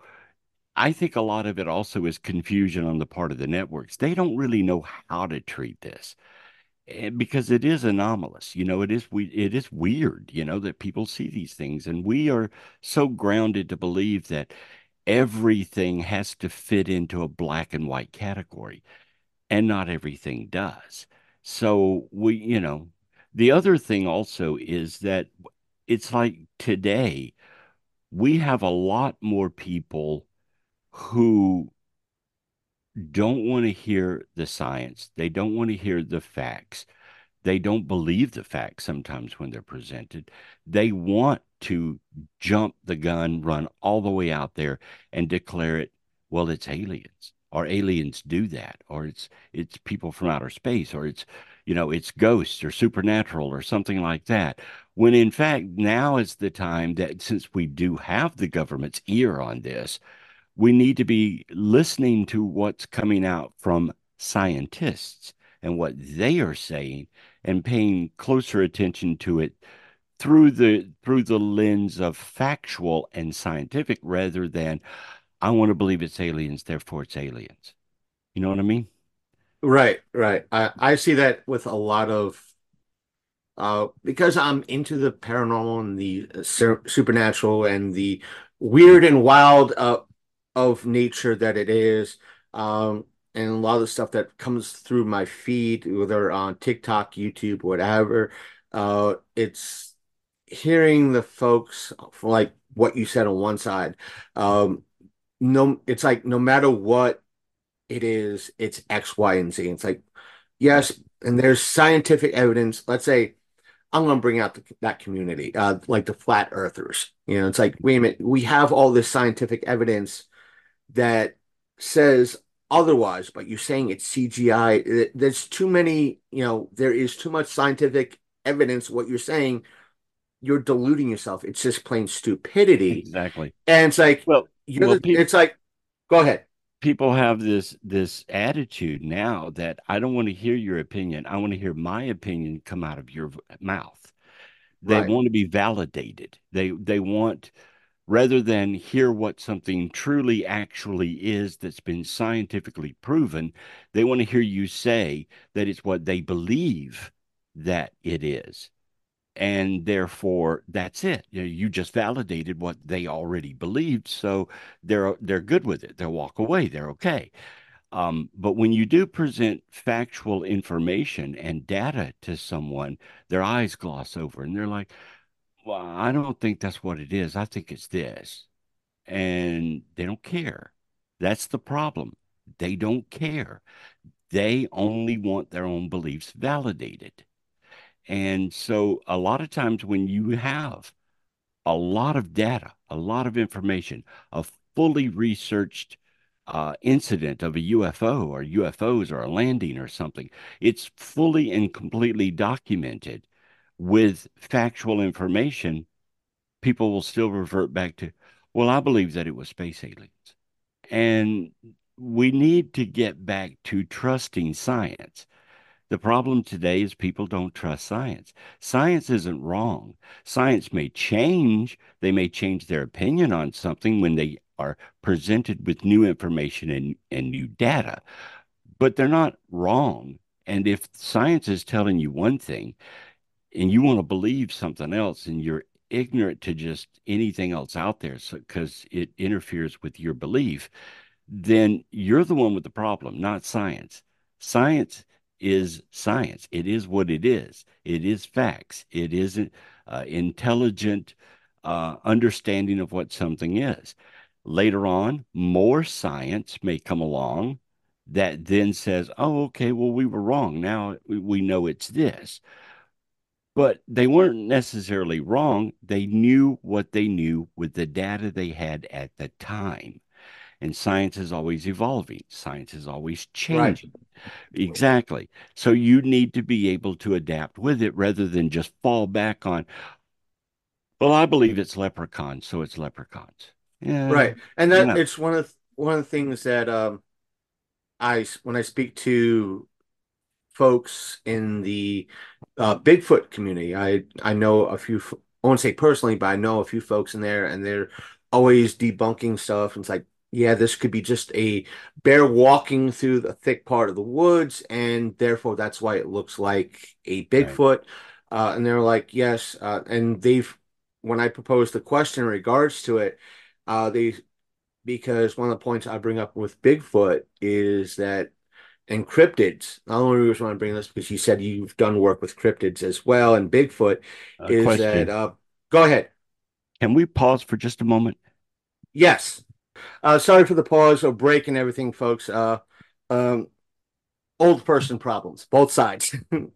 I think a lot of it also is confusion on the part of the networks. They don't really know how to treat this and because it is anomalous, you know, it is we it is weird, you know, that people see these things, and we are so grounded to believe that everything has to fit into a black and white category, and not everything does. So we, you know, the other thing also is that it's like today we have a lot more people who don't want to hear the science. They don't want to hear the facts. They don't believe the facts sometimes when they're presented. They want to jump the gun, run all the way out there and declare it, well, it's aliens, or aliens do that, or it's it's people from outer space, or it's you know, it's ghosts or supernatural or something like that. When in fact, now is the time that since we do have the government's ear on this, we need to be listening to what's coming out from scientists and what they are saying and paying closer attention to it through the through the lens of factual and scientific rather than I want to believe it's aliens, therefore it's aliens. You know what I mean? Right, right. I, I see that with a lot of uh because I'm into the paranormal and the uh, sur supernatural and the weird and wild uh of nature that it is. Um and a lot of the stuff that comes through my feed, whether on TikTok, YouTube, whatever, uh it's hearing the folks from like what you said on one side. Um no, it's like no matter what it is, it's X, Y, and Z. It's like, Right. yes, and there's scientific evidence. Let's say I'm going to bring out the, that community, uh, like the flat earthers. You know, it's like, wait a minute, we have all this scientific evidence that says otherwise, but you're saying it's C G I. There's too many, you know, there is too much scientific evidence. What you're saying, you're deluding yourself. It's just plain stupidity. Exactly. And it's like, Well, you're well, the, people it's like, go ahead. people have this this attitude now that I don't want to hear your opinion. I want to hear my opinion come out of your mouth. They Right, want to be validated. They they want rather than hear what something truly actually is that's been scientifically proven, they want to hear you say that it's what they believe that it is. And therefore, that's it. You know, you just validated what they already believed, so they're they're good with it. They'll walk away. They're okay. Um, but when you do present factual information and data to someone, their eyes gloss over and they're like, well, I don't think that's what it is. I think it's this. And they don't care. That's the problem. They don't care. They only want their own beliefs validated. And so a lot of times when you have a lot of data, a lot of information, a fully researched uh, incident of a U F O or U F Os or a landing or something, it's fully and completely documented with factual information. People will still revert back to, well, I believe that it was space aliens. And we need to get back to trusting science. The problem today is people don't trust science. Science isn't wrong. Science may change. They may change their opinion on something when they are presented with new information and, and new data, but they're not wrong. And if science is telling you one thing and you want to believe something else and you're ignorant to just anything else out there because so, it interferes with your belief, then you're the one with the problem, not science. Science is science. It is what it is. It is facts. It is uh, intelligent uh, understanding of what something is. Later on, more science may come along that then says, oh, okay, well, we were wrong. Now we know it's this. But they weren't necessarily wrong. They knew what they knew with the data they had at the time. And science is always evolving, science is always right, changing. Exactly. So you need to be able to adapt with it rather than just fall back on, well, I believe it's leprechauns, so it's leprechauns. Yeah, right. And that no, it's one of one of the things that um I when I speak to folks in the uh, Bigfoot community. I I know a few. I won't say personally, but I know a few folks in there, and they're always debunking stuff. And it's like, yeah, this could be just a bear walking through the thick part of the woods, and therefore that's why it looks like a right. Bigfoot. Uh, and they're like, yes, uh, and they've when I proposed the question in regards to it, uh, they because one of the points I bring up with Bigfoot is that and cryptids. The only reason why I'm bringing this because you said you've done work with cryptids as well and Bigfoot A is that question. uh go ahead. Can we pause for just a moment? Yes. Uh sorry for the pause or break and everything, folks. Uh um old person problems, both sides.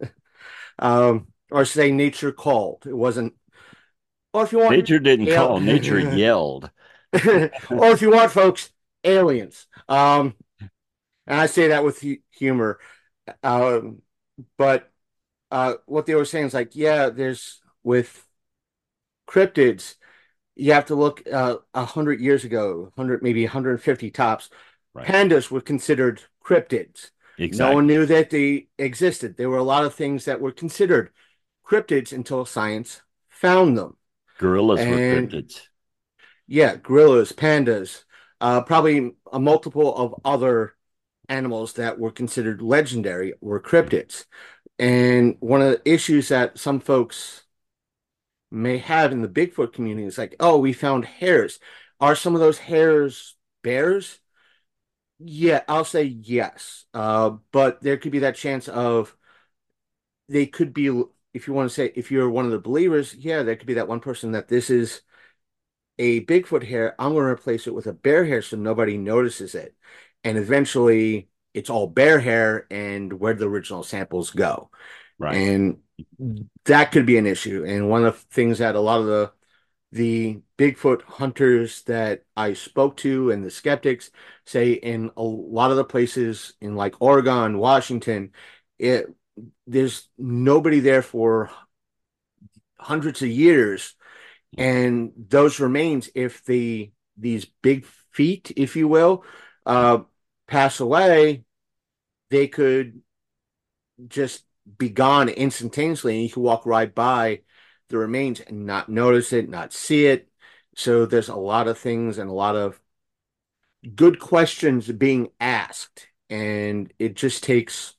Um or say nature called. It wasn't or if you want Nature didn't al- call, nature yelled. or if you want, folks, aliens. Um and I say that with hu humor. Um but uh, what they were saying is like, yeah, there's with cryptids, you have to look uh, a hundred years ago, hundred maybe one hundred fifty tops. Right. Pandas were considered cryptids. No one Exactly. knew that they existed. There were a lot of things that were considered cryptids until science found them. Gorillas were And cryptids. yeah, gorillas, pandas, uh, probably a multiple of other animals that were considered legendary were cryptids. And one of the issues that some folks may have in the Bigfoot community is like, oh, we found hairs. Are some of those hairs bears? Yeah, I'll say yes. Uh, but there could be that chance of they could be, if you want to say, if you're one of the believers, yeah, there could be that one person that this is a Bigfoot hair. I'm going to replace it with a bear hair so nobody notices it. And eventually it's all bear hair and where the original samples go. Right. And that could be an issue. And one of the things that a lot of the the Bigfoot hunters that I spoke to and the skeptics say in a lot of the places in like Oregon, Washington, it there's nobody there for hundreds of years. And those remains, if the these big feet, if you will, uh, pass away, they could just be gone instantaneously, and you can walk right by the remains and not notice it, not see it. So there's a lot of things and a lot of good questions being asked, and it just takes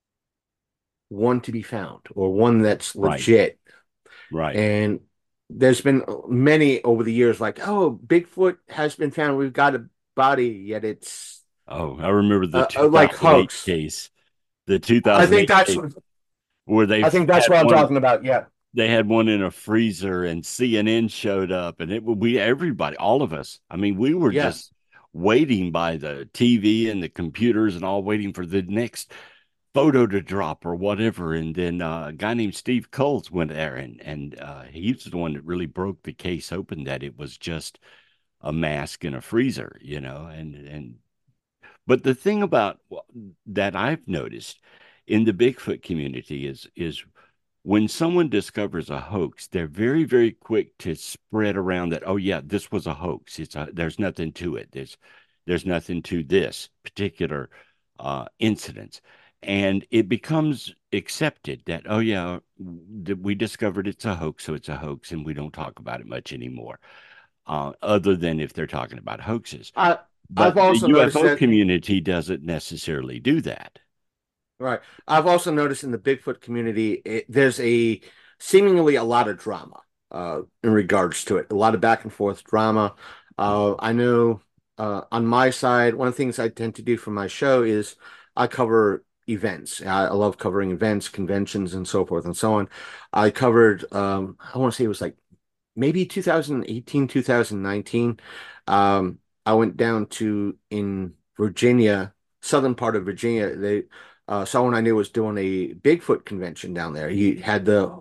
one to be found or one that's Right, legit. right. And there's been many over the years, like, oh, Bigfoot has been found. We've got a body, yet it's Oh, I remember the uh, uh, like two thousand eight hoax. case, the I think two thousand eight that's case where they I think that's had what I'm one, talking about. Yeah, they had one in a freezer and C N N showed up and it would we everybody, all of us. I mean, we were yeah. just waiting by the T V and the computers and all waiting for the next photo to drop or whatever. And then uh, a guy named Steve Coles went there and and uh, he was the one that really broke the case open that it was just a mask in a freezer, you know, and and but the thing about well, that I've noticed in the Bigfoot community is is when someone discovers a hoax, they're very, very quick to spread around that, oh yeah, this was a hoax. It's a, there's nothing to it. There's there's nothing to this particular uh, incident. And it becomes accepted that, oh yeah, that we discovered it's a hoax, so it's a hoax, and we don't talk about it much anymore, uh, other than if they're talking about hoaxes. I I've But the also noticed U F O that. community doesn't necessarily do that. Right. I've also noticed in the Bigfoot community, it, there's a seemingly a lot of drama uh, in regards to it, a lot of back and forth drama. Uh, I know uh, on my side, one of the things I tend to do for my show is I cover events. I, I love covering events, conventions, and so forth and so on. I covered, um, I want to say it was like maybe two thousand eighteen, two thousand nineteen. Um, I went down to in Virginia, southern part of Virginia. They uh, someone I knew was doing a Bigfoot convention down there. He had the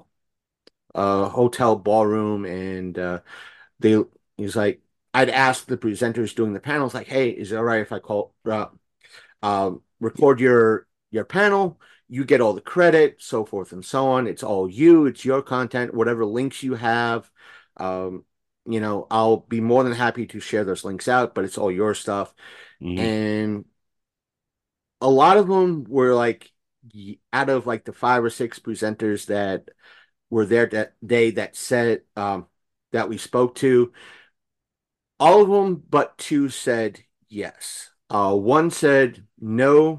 uh, hotel ballroom, and uh, they he's like, I'd asked the presenters doing the panels, like, hey, is it all right if I call uh, um, record your your panel? You get all the credit, so forth and so on. It's all you. It's your content. Whatever links you have, um, you know, I'll be more than happy to share those links out. But it's all your stuff. Hmm. And a lot of them were like, out of like the five or six presenters that were there that day that said um, that we spoke to, all of them but two said yes. Uh, one said no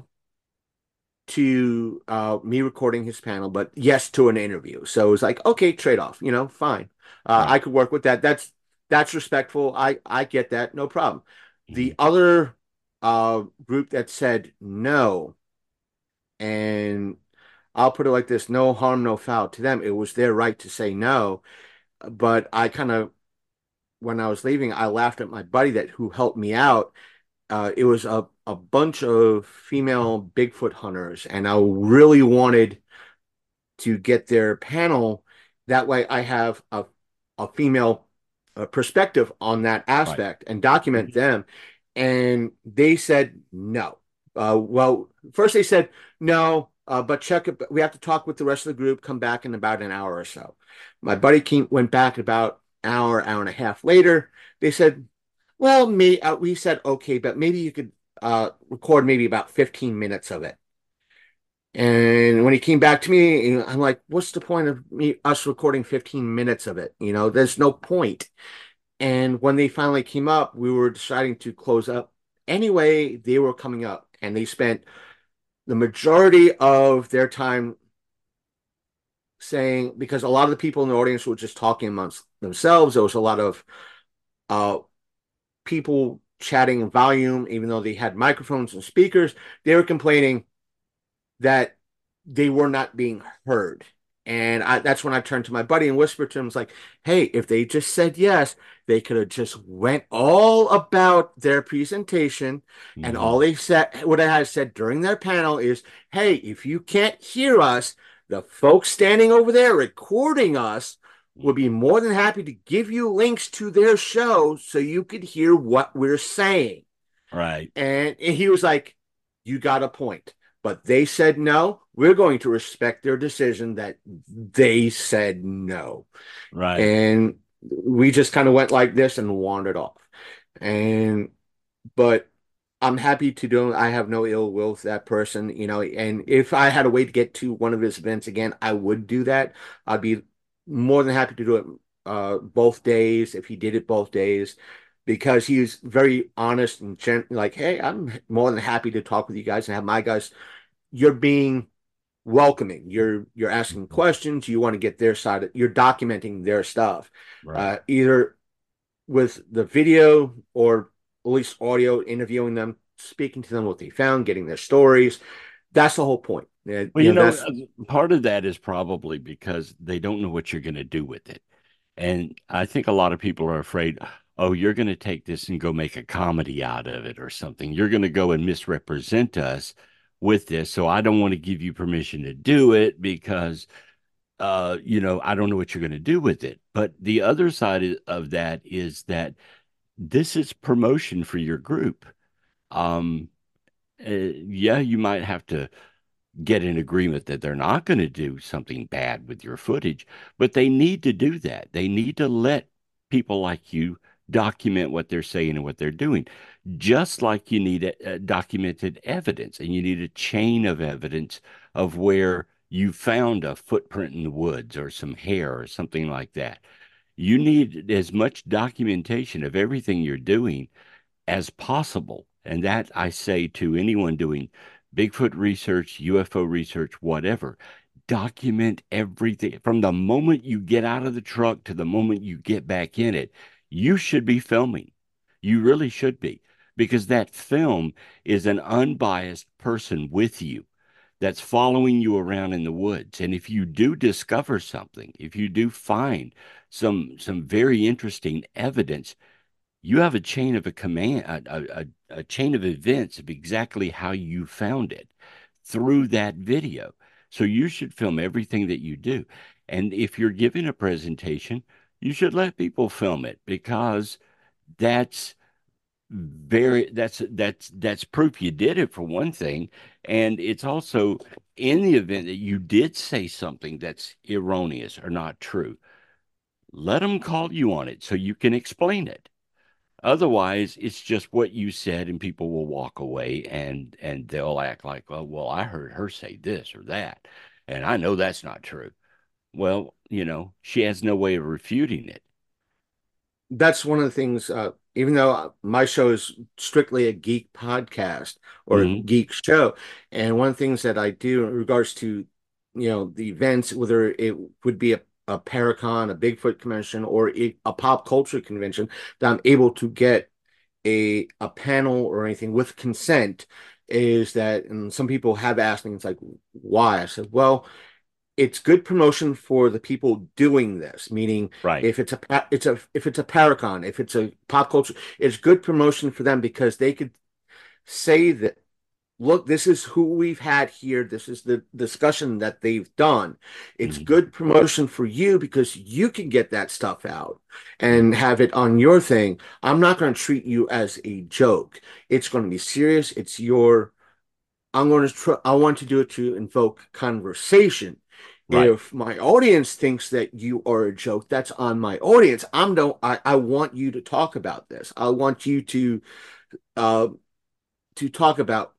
to uh, me recording his panel, but yes to an interview. So it was like, okay, trade off, you know, fine. Uh, Right. I could work with that. That's that's respectful. I I get that, no problem. The Hmm. other uh, group that said no, and I'll put it like this: no harm, no foul to them. It was their right to say no. But I kind of, when I was leaving, I laughed at my buddy that who helped me out. Uh, it was a, a bunch of female Bigfoot hunters, and I really wanted to get their panel. That way, I have a, a female uh, perspective on that Right. aspect and document Mhm. them. And they said no. Uh, well, first they said no, uh, but check it. We have to talk with the rest of the group. Come back in about an hour or so. My buddy came, went back about an hour, hour and a half later. They said, well, me. Uh, we said okay, but maybe you could uh, record maybe about fifteen minutes of it. And when he came back to me, I'm like, what's the point of me us recording fifteen minutes of it? You know, there's no point. And when they finally came up, we were deciding to close up. Anyway, they were coming up and they spent the majority of their time saying, because a lot of the people in the audience were just talking amongst themselves. There was a lot of uh, people chatting in volume, even though they had microphones and speakers. They were complaining that they were not being heard. And I, that's when I turned to my buddy and whispered to him, "Was like, hey, if they just said yes, they could have just went all about their presentation, and all Hmm. they said, what I had said during their panel is, hey, if you can't hear us, The folks standing over there recording us would Mhm. be more than happy to give you links to their show so you could hear what we're saying. Right. And, and he was like, you got a point. But they said no. We're going to respect their decision that they said no. Right. And we just kind of went like this and wandered off. And but I'm happy to do it. I have no ill will with that person, you know. And if I had a way to get to one of his events again, I would do that. I'd be more than happy to do it uh, both days if he did it both days, because he's very honest and gen like, hey, I'm more than happy to talk with you guys and have my guys. You're being welcoming. You're you're asking Mhm. questions. You want to get their side. Of, you're documenting their stuff, Right. uh, either with the video or at least audio, interviewing them, speaking to them what they found, getting their stories. That's the whole point. Uh, Well, you you know, know, that's uh, part of that is probably because they don't know what you're going to do with it. And I think a lot of people are afraid, oh, you're going to take this and go make a comedy out of it or something. You're going to go and misrepresent us with this. So I don't want to give you permission to do it because, uh, you know, I don't know what you're going to do with it. But the other side of that is that this is promotion for your group. Um, uh, yeah, you might have to get an agreement that they're not going to do something bad with your footage, but they need to do that. They need to let people like you document what they're saying and what they're doing, just like you need a, a documented evidence and you need a chain of evidence of where you found a footprint in the woods or some hair or something like that. You need as much documentation of everything you're doing as possible. And that I say to anyone doing Bigfoot research, U F O research, whatever, document everything from the moment you get out of the truck to the moment you get back in it. You should be filming. You really should be, because that film is an unbiased person with you that's following you around in the woods. And if you do discover something, if you do find some some very interesting evidence, you have a chain of a command, a, a, a chain of events of exactly how you found it through that video. So you should film everything that you do. And if you're giving a presentation, you should let people film it because that's very that's that's that's proof you did it for one thing. And it's also in the event that you did say something that's erroneous or not true, let them call you on it so you can explain it. Otherwise, it's just what you said, and people will walk away and and they'll act like, oh, well, I heard her say this or that, and I know that's not true. Well, you know, she has no way of refuting it. that's one of the things. Uh, even though my show is strictly a geek podcast or a Hmm. geek show, and one of the things that I do in regards to, you know, the events, whether it would be a, a Paracon, a Bigfoot convention, or a, a pop culture convention, that I'm able to get a a panel or anything with consent, is that, and some people have asked me, it's like, why? I said, well, it's good promotion for the people doing this, meaning Right. if it's a it's a if it's a Paracon, if it's a pop culture, it's good promotion for them because they could say that, look, this is who we've had here. This is the discussion that they've done. It's Hmm. good promotion for you because you can get that stuff out and Hmm. have it on your thing. I'm not going to treat you as a joke. It's going to be serious. It's your, I'm going to try, I want to do it to invoke conversation. Right. If my audience thinks that you are a joke, that's on my audience. I'm don't I, I want you to talk about this. I want you to uh to talk about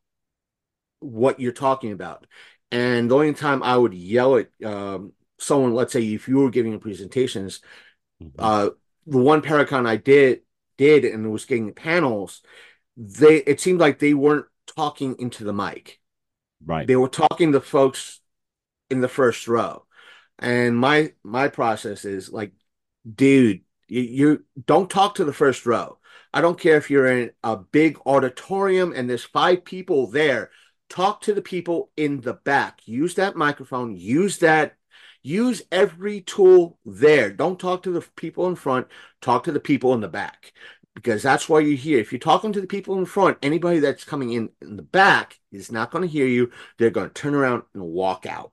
what you're talking about. And the only time I would yell at um, someone, let's say if you were giving a presentations, Hmm. uh, the one Paracon I did did and was getting panels, they it seemed like they weren't talking into the mic. Right. They were talking to folks in the first row. And my my process is like, dude, you, you don't talk to the first row. I don't care if you're in a big auditorium and there's five people there. Talk to the people in the back. Use that microphone. Use that. Use every tool there. Don't talk to the people in front. Talk to the people in the back because that's why you're here. If you're talking to the people in front, anybody that's coming in in the back is not going to hear you. They're going to turn around and walk out.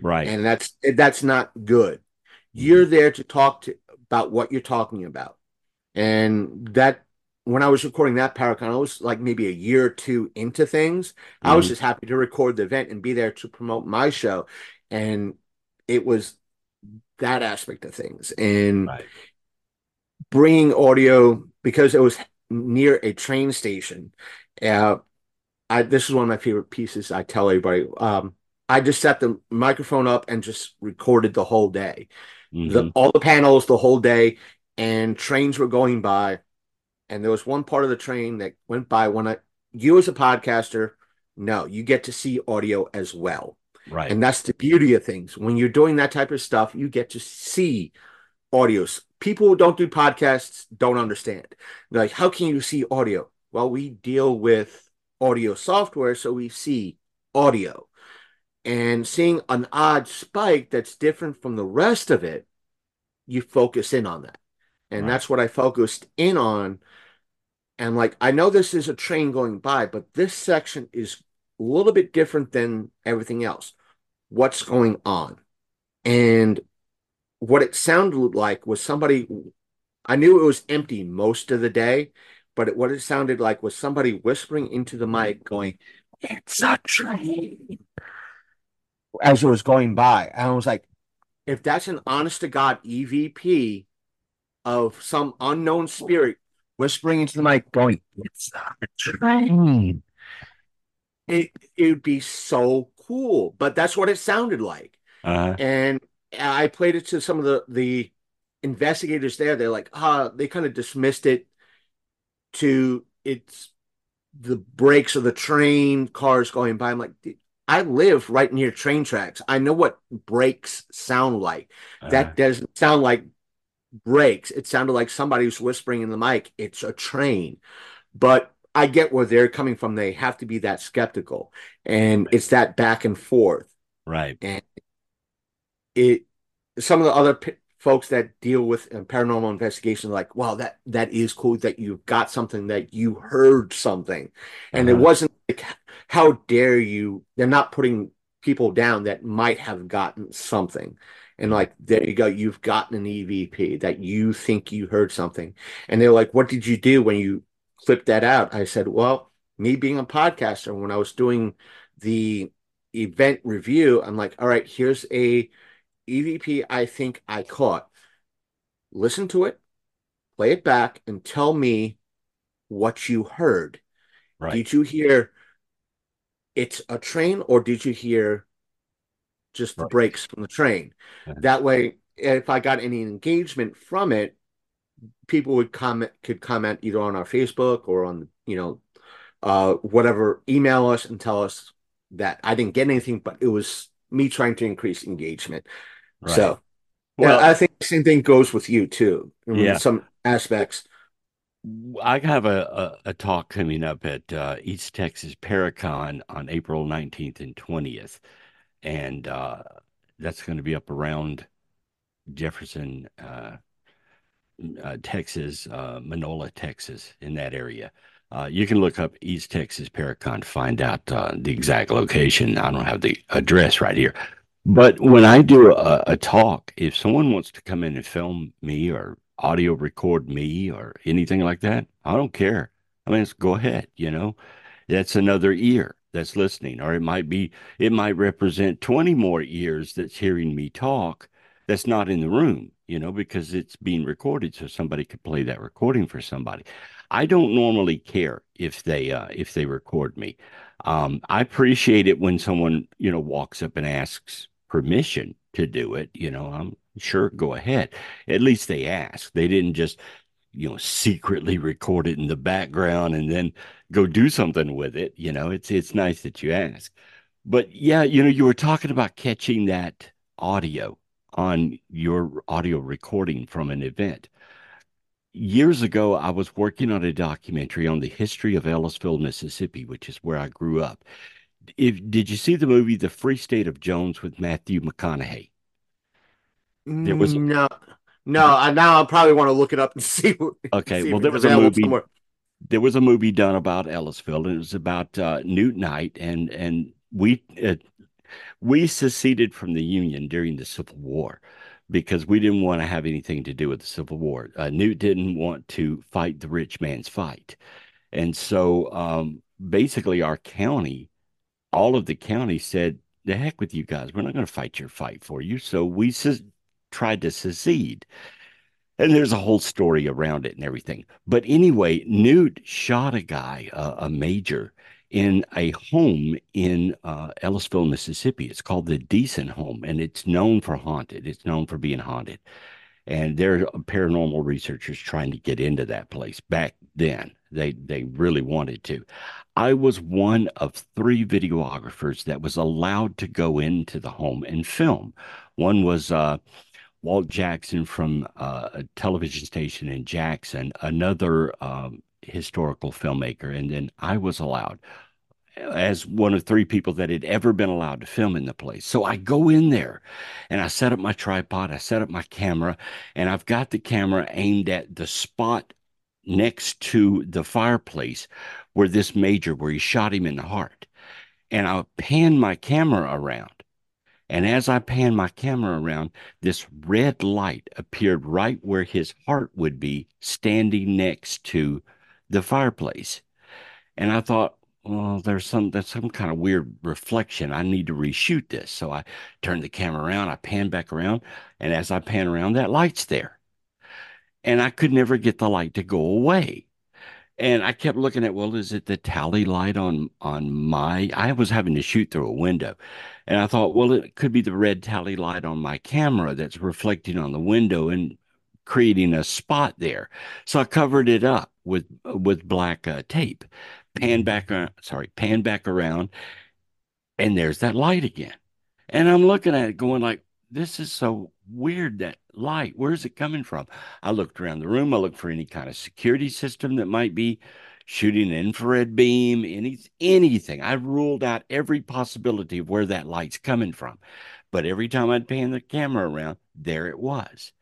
Right. And that's that's not good. You're Mhm. there to talk to about what you're talking about. And that when I was recording that Paracon, I was like maybe a year or two into things. I was Mhm. just happy to record the event and be there to promote my show. And it was that aspect of things. And Right. bringing audio because it was near a train station. Uh, I this is one of my favorite pieces. I tell everybody. Um, I just set the microphone up and just recorded the whole day, the Mhm. all the panels the whole day, and trains were going by. And there was one part of the train that went by when I, you as a podcaster, no, you get to see audio as well. Right. And that's the beauty of things. When you're doing that type of stuff, you get to see audios. People who don't do podcasts don't understand. They're like, how can you see audio? Well, we deal with audio software, so we see audio. And seeing an odd spike that's different from the rest of it, you focus in on that. And Right. that's what I focused in on. And like, I know this is a train going by, but this section is a little bit different than everything else. What's going on? And what it sounded like was somebody, I knew it was empty most of the day, but it, what it sounded like was somebody whispering into the mic going, "It's a train," as it was going by. And I was like, if that's an honest to God E V P of some unknown spirit whispering into the mic going, "It's a train," it it would be so cool. But that's what it sounded like. Uh-huh. And I played it to some of the the investigators there. They're like, ah, they kind of dismissed it to it's the brakes of the train, cars going by. I'm like, I live right near train tracks. I know what brakes sound like. Uh-huh. That doesn't sound like brakes. It sounded like somebody was whispering in the mic. It's a train. But I get where they're coming from. They have to be that skeptical. And Right. it's that back and forth. Right. And it some of the other p folks that deal with uh, paranormal investigation are like, wow, that that is cool that you've got something that you heard something, and it Uh-huh. wasn't like, how dare you? They're not putting people down that might have gotten something, and Yeah. like there you go, you've gotten an E V P that you think you heard something, and they're like, what did you do when you clipped that out? I said, well, me being a podcaster, when I was doing the event review, I'm like, all right, here's a E V P I think I caught. Listen to it, play it back, and tell me what you heard. Right. Did you hear it's a train or did you hear just the Right. brakes from the train? Uh-huh. That way, if I got any engagement from it, people would comment, could comment either on our Facebook or on, you know, uh, whatever, email us and tell us that I didn't get anything, but it was me trying to increase engagement. Right. So, yeah, Well, I think the same thing goes with you too, in yeah. some aspects. I have a, a, a talk coming up at uh, East Texas Paracon on April nineteenth and twentieth. And uh, that's going to be up around Jefferson, uh, uh, Texas, uh, Manola, Texas, in that area. Uh, you can look up East Texas Paracon to find out uh, the exact location. I don't have the address right here. But when I do a, a talk, if someone wants to come in and film me or audio record me or anything like that, I don't care. I mean, it's, go ahead, you know. That's another ear that's listening, or it might be, it might represent twenty more ears that's hearing me talk that's not in the room, you know, because it's being recorded so somebody could play that recording for somebody. I don't normally care if they uh if they record me. Um, I appreciate it when someone, you know, walks up and asks permission to do it. You know, I'm sure, go ahead. At least they asked. They didn't just, you know, secretly record it in the background and then go do something with it. You know, it's it's nice that you ask. But yeah, you know, you were talking about catching that audio on your audio recording from an event. Years ago, I was working on a documentary on the history of Ellisville, Mississippi, which is where I grew up. If did you see the movie The Free State of Jones with Matthew McConaughey? There was No, no. I, now I probably want to look it up and see okay, see if well, there it's was a available movie somewhere. there was a movie done about Ellisville, and it was about uh, Newt Knight, and and we uh, We seceded from the Union during the Civil War because we didn't want to have anything to do with the Civil War. Uh, Newt didn't want to fight the rich man's fight. And so um, basically, our county, all of the county said, the heck with you guys. We're not going to fight your fight for you. So we se- tried to secede. And there's a whole story around it and everything. But anyway, Newt shot a guy, uh, a major, in a home in uh, Ellisville, Mississippi. It's called the Deason Home, and it's known for haunted. It's known for being haunted. And there are paranormal researchers trying to get into that place back then. They they really wanted to. I was one of three videographers that was allowed to go into the home and film. One was uh, Walt Jackson from uh, a television station in Jackson, another um, historical filmmaker, and then I was allowed as one of three people that had ever been allowed to film in the place. So I go in there and I set up my tripod, I set up my camera, and I've got the camera aimed at the spot next to the fireplace where this major, where he shot him in the heart. And I pan my camera around. And as I pan my camera around, this red light appeared right where his heart would be, standing next to the fireplace. And I thought, well, there's some that's some kind of weird reflection. I need to reshoot this. So I turned the camera around, I pan back around, and as I pan around, that light's there. And I could never get the light to go away. And I kept looking at, well, is it the tally light on on my? I was having to shoot through a window, and I thought, well, it could be the red tally light on my camera that's reflecting on the window and creating a spot there. So I covered it up with with black uh, tape, pan back, uh, sorry, pan back around, and there's that light again. And I'm looking at it, going like, this is so weird, that light. Where's it coming from? I looked around the room. I looked for any kind of security system that might be shooting an infrared beam, any anything. I ruled out every possibility of where that light's coming from. But every time I'd pan the camera around, there it was.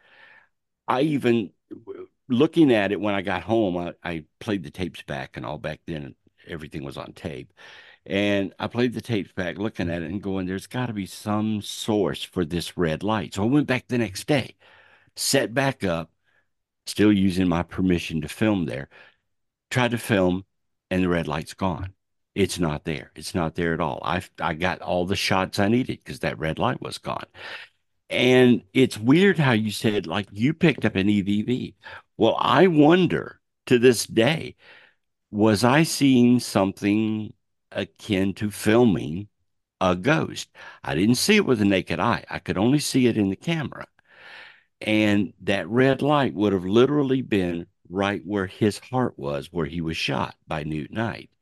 I even, looking at it when I got home, I, I played the tapes back and all. Back then, everything was on tape. And I played the tapes back, looking at it and going, there's got to be some source for this red light. So I went back the next day, set back up, still using my permission to film there, tried to film, and the red light's gone. It's not there. It's not there at all. I I got all the shots I needed because that red light was gone. And it's weird how you said, like, you picked up an E V V. Well, I wonder to this day, was I seeing something akin to filming a ghost? I didn't see it with the naked eye. I could only see it in the camera. And that red light would have literally been right where his heart was, where he was shot by Newt Knight.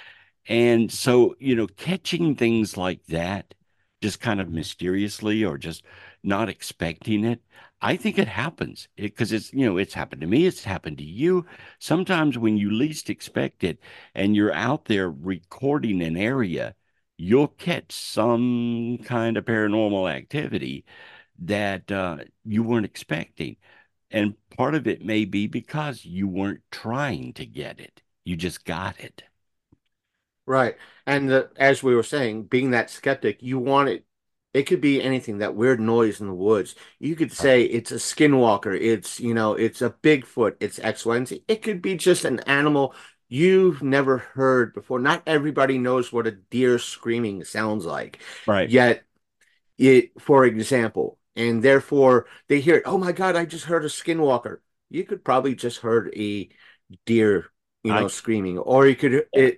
And so, you know, catching things like that, just kind of mysteriously or just not expecting it, I think it happens because it, it's, you know, it's happened to me, it's happened to you. Sometimes when you least expect it and you're out there recording an area, you'll catch some kind of paranormal activity that uh, you weren't expecting. And part of it may be because you weren't trying to get it, you just got it. Right. And the, as we were saying, being that skeptic, you want it. It could be anything, that weird noise in the woods. You could say it's a skinwalker, it's, you know, it's a Bigfoot, it's X, Y, and Z. It could be just an animal you've never heard before. Not everybody knows what a deer screaming sounds like. Right. Yet, it, for example, and therefore they hear it, oh my God, I just heard a skinwalker. You could probably just heard a deer, you know, I, screaming, or you could it.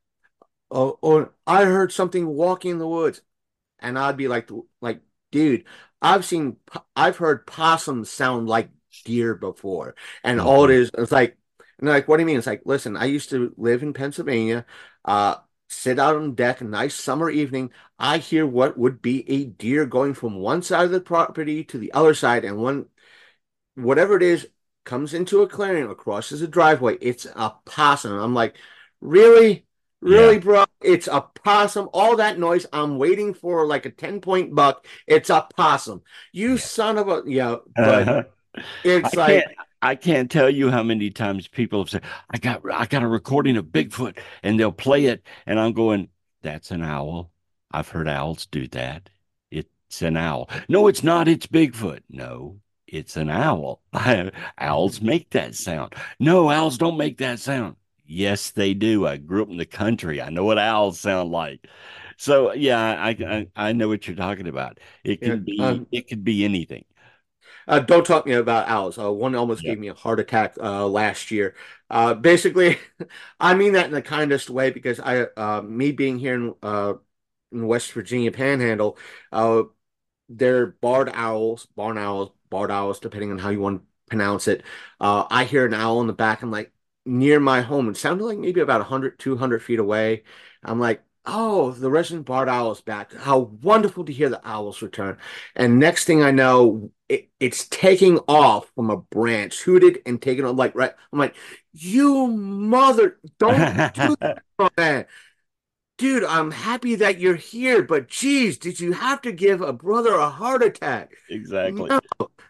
Oh, or I heard something walking in the woods, and I'd be like, like, dude, I've seen, I've heard possums sound like deer before, and all it mhm. is, it's like, and they're like, what do you mean? It's like, listen, I used to live in Pennsylvania, uh, sit out on the deck, a nice summer evening. I hear what would be a deer going from one side of the property to the other side, and when whatever it is comes into a clearing or crosses a driveway, it's a possum. And I'm like, really? Yeah. Really, bro? It's a possum. All that noise. I'm waiting for like a ten point buck. It's a possum. You Yeah. son of a, yeah, but Uh-huh. I it's like, can't I can't tell you how many times people have said, I got I got a recording of Bigfoot, and they'll play it, and I'm going, that's an owl. I've heard owls do that. It's an owl. No, it's not. It's Bigfoot. No, it's an owl. Owls make that sound. No, owls don't make that sound. Yes, they do. I grew up in the country. I know what owls sound like. So yeah, I I, I know what you're talking about. It Yeah. can be Um, it could be anything. Uh, don't talk to me about owls. Uh, one almost Yeah. gave me a heart attack uh, last year. Uh, basically, I mean that in the kindest way because I, uh, me being here in, uh, in West Virginia Panhandle, uh, they're barred owls, barn owls, barred owls, depending on how you want to pronounce it. Uh, I hear an owl in the back. I'm like near my home. It sounded like maybe about one hundred, two hundred feet away. I'm like, oh, the resident barred owl is back. How wonderful to hear the owls return. And next thing I know, it, it's taking off from a branch, hooted and taking off like right. I'm like, you mother, don't do that, man. Dude, I'm happy that you're here, but geez, did you have to give a brother a heart attack? Exactly. No.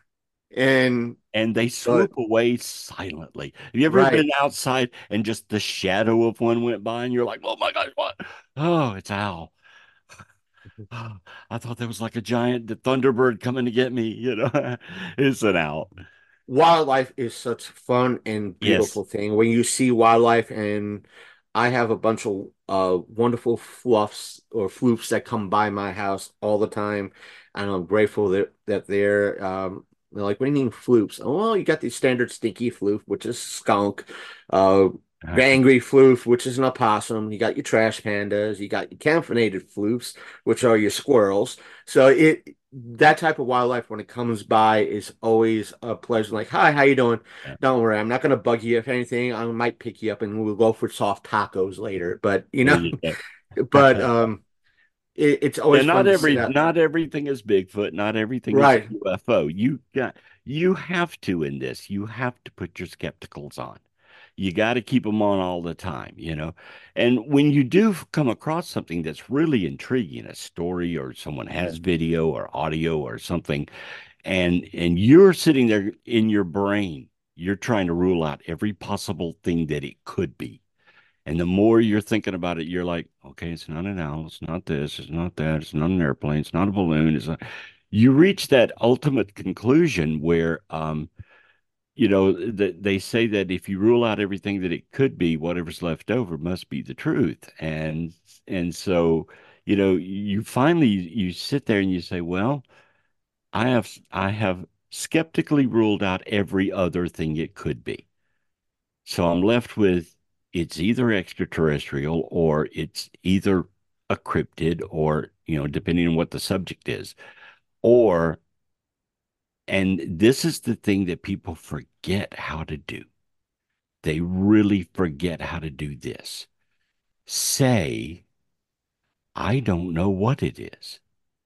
And And they uh, swoop away silently. Have you ever right. been outside and just the shadow of one went by and you're like, oh my gosh, what? Oh, it's owl. Oh, I thought that was like a giant thunderbird coming to get me, you know. It's an owl. Wildlife is such a fun and Yes. beautiful thing. When you see wildlife, and I have a bunch of uh wonderful fluffs or floofs that come by my house all the time, and I'm grateful that that they're um they're like, what do you mean floops? Oh, well, you got the standard stinky floof, which is skunk, uh angry floof, which is an opossum. You got your trash pandas, you got your camphonated floofs, which are your squirrels. So it that type of wildlife when it comes by is always a pleasure. Like, hi, how you doing? Yeah. Don't worry, I'm not gonna bug you. If anything, I might pick you up and we'll go for soft tacos later. But you There know, you go. but um, it, it's Yeah, always not fun to sit every out. not everything is Bigfoot, not everything is a Right. U F O. You got you have to in this. You have to put your skepticals on. You got to keep them on all the time, you know. And when you do come across something that's really intriguing, a story or someone has video or audio or something, and and you're sitting there in your brain, you're trying to rule out every possible thing that it could be. And the more you're thinking about it, you're like, okay, it's not an owl, it's not this, it's not that, it's not an airplane, it's not a balloon. It's not. You reach that ultimate conclusion where, um, you know, that they say that if you rule out everything that it could be, whatever's left over must be the truth. And and so, you know, you finally you sit there and you say, well, I have I have skeptically ruled out every other thing it could be. So I'm left with it's either extraterrestrial or it's either a cryptid or, you know, depending on what the subject is. Or, and this is the thing that people forget how to do. They really forget how to do this. Say, I don't know what it is.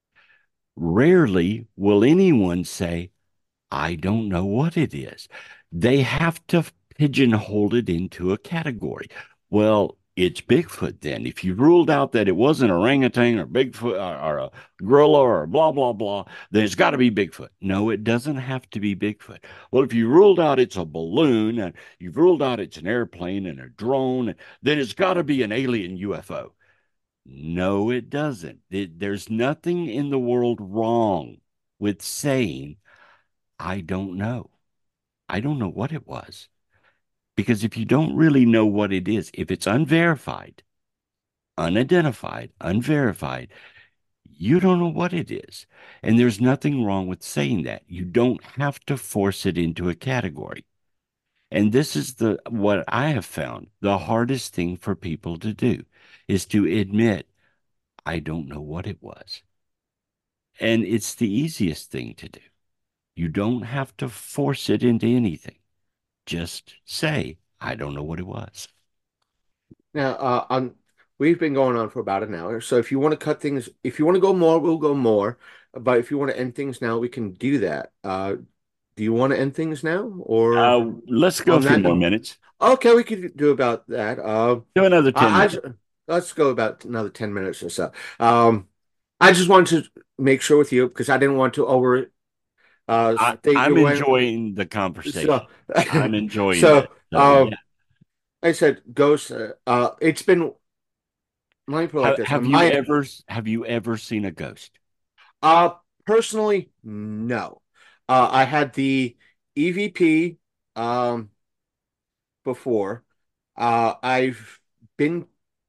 Rarely will anyone say, I don't know what it is. They have to pigeonhole it into a category. Well, it's Bigfoot then. If you ruled out that it wasn't orangutan or Bigfoot or, or a gorilla or blah, blah, blah, then it's got to be Bigfoot. No, it doesn't have to be Bigfoot. Well, if you ruled out it's a balloon and you've ruled out it's an airplane and a drone, then it's got to be an alien U F O. No, it doesn't. It, there's nothing in the world wrong with saying, I don't know. I don't know what it was. Because if you don't really know what it is, if it's unverified, unidentified, unverified, you don't know what it is. And there's nothing wrong with saying that. You don't have to force it into a category. And this is the what I have found the hardest thing for people to do is to admit, I don't know what it was. And it's the easiest thing to do. You don't have to force it into anything. Just say, I don't know what it was. Now, uh, on we've been going on for about an hour, so if you want to cut things, if you want to go more, we'll go more. But if you want to end things now, we can do that. Uh, do you want to end things now, or Uh, let's go a on few that more note? minutes. Okay, we could do about that. Uh, Do another ten I, I minutes. ju- let's go about another ten minutes or so. Um, I just wanted to make sure with you because I didn't want to over uh I, state I'm your way. enjoying the So, conversation. I'm enjoying so it. So yeah. um, I said, Ghost. Uh, uh, it's been let me put it like Have, this. have On you my ever have you ever seen a ghost? uh personally, no. Uh, I had the E V P um before. Uh, I've been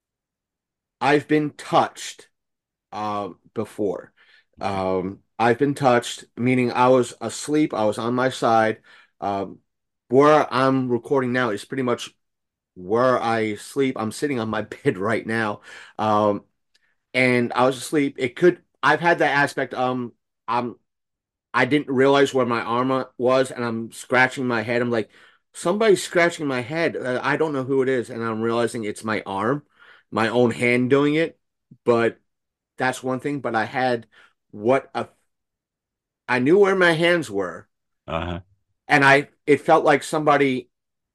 I've been touched um before. Um, I've been touched, meaning I was asleep, I was on my side. Um, where I'm recording now is pretty much where I sleep. I'm sitting on my bed right now. Um, and I was asleep. It could, I've had that aspect. Um, I'm, I didn't realize where my arm was, and I'm scratching my head. I'm like, somebody's scratching my head. Uh, I don't know who it is, and I'm realizing it's my arm, my own hand doing it. But that's one thing. But I had what a, I knew where my hands were, Uh-huh. and I, it felt like somebody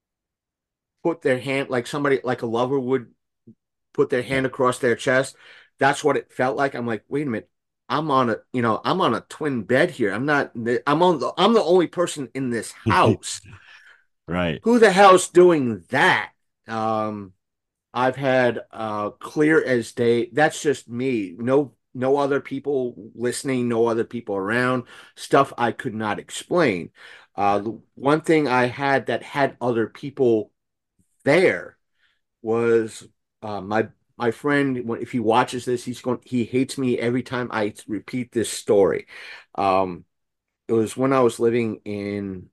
put their hand, like somebody, like a lover would put their Yeah. hand across their chest. That's what it felt like. I'm like, wait a minute. I'm on a, you know, I'm on a twin bed here. I'm not, I'm on the, I'm the only person in this house. Right. Who the hell's doing that? Um, I've had uh clear as day. That's just me. No, no other people listening, no other people around. Stuff I could not explain. Uh, the one thing I had that had other people there was uh, my my friend. If he watches this, he's going. He hates me every time I repeat this story. Um, it was when I was living in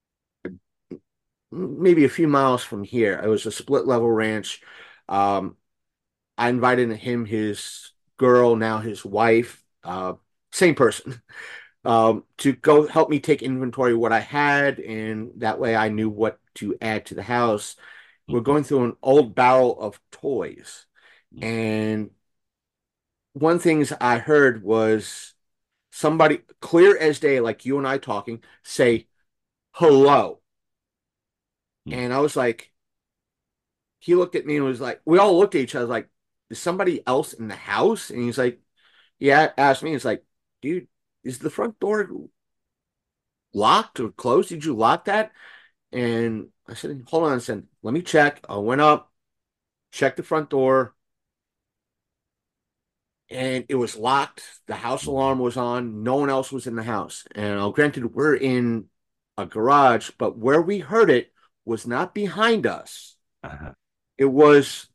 maybe a few miles from here. It was a split level ranch. Um, I invited him, his girl, now his wife, uh, same person, um, to go help me take inventory of what I had, and that way I knew what to add to the house. We're Mhm. going through an old barrel of toys. Mhm. And one things I heard was somebody clear as day, like you and I talking, say hello. Mhm. And I was like, he looked at me and was like, we all looked at each other like, is somebody else in the house? And he's like, yeah, asked me. He's like, dude, is the front door locked or closed? Did you lock that? And I said, hold on a second. Let me check. I went up, checked the front door, and it was locked. The house Mhm. alarm was on. No one else was in the house. And uh, granted, we're in a garage, but where we heard it was not behind us. Uh-huh. It was,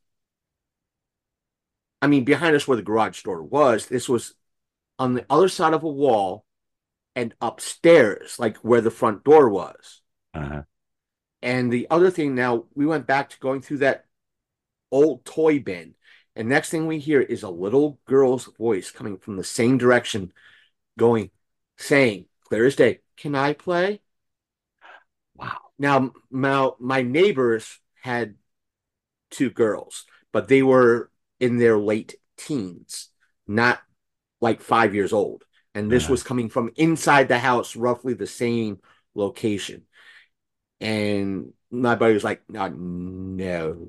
I mean, behind us where the garage door was. This was on the other side of a wall and upstairs, like where the front door was. Uh-huh. And the other thing now, we went back to going through that old toy bin. And next thing we hear is a little girl's voice coming from the same direction, going, saying, clear as day, can I play? Wow. Now, now my neighbors had two girls, but they were in their late teens, not like five years old. And this Uh-huh. was coming from inside the house, roughly the same location. And my buddy was like, no, no,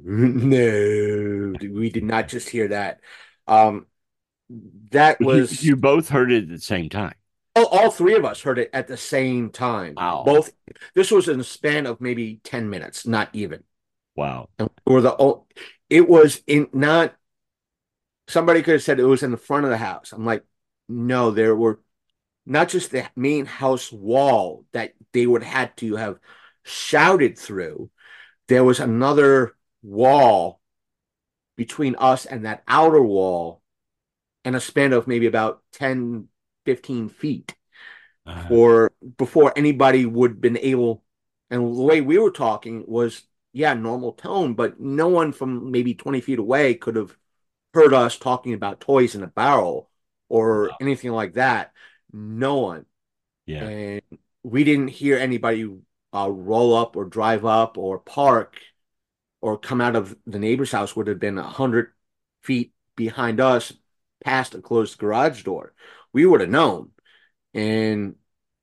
no, we did not just hear that. Um, that But you, was you both heard it at the same time. all, all three of us heard it at the same time. Wow. Both, this was in a span of maybe ten minutes, not even. Wow. And or the it was in not somebody could have said it was in the front of the house. I'm like, no, there were not just the main house wall that they would had to have shouted through. There was another wall between us and that outer wall and a span of maybe about ten, fifteen feet Uh-huh. for before anybody would have been able. And the way we were talking was, yeah, normal tone, but no one from maybe twenty feet away could have heard us talking about toys in a barrel or Wow. anything like that. No one. Yeah. And we didn't hear anybody uh, roll up or drive up or park or come out of the neighbor's house. Would have been a hundred feet behind us past a closed garage door. We would have known. And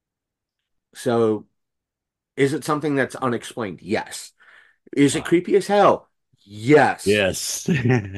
so is it something that's unexplained? Yes. Is it Wow. creepy as hell? Yes. Yes.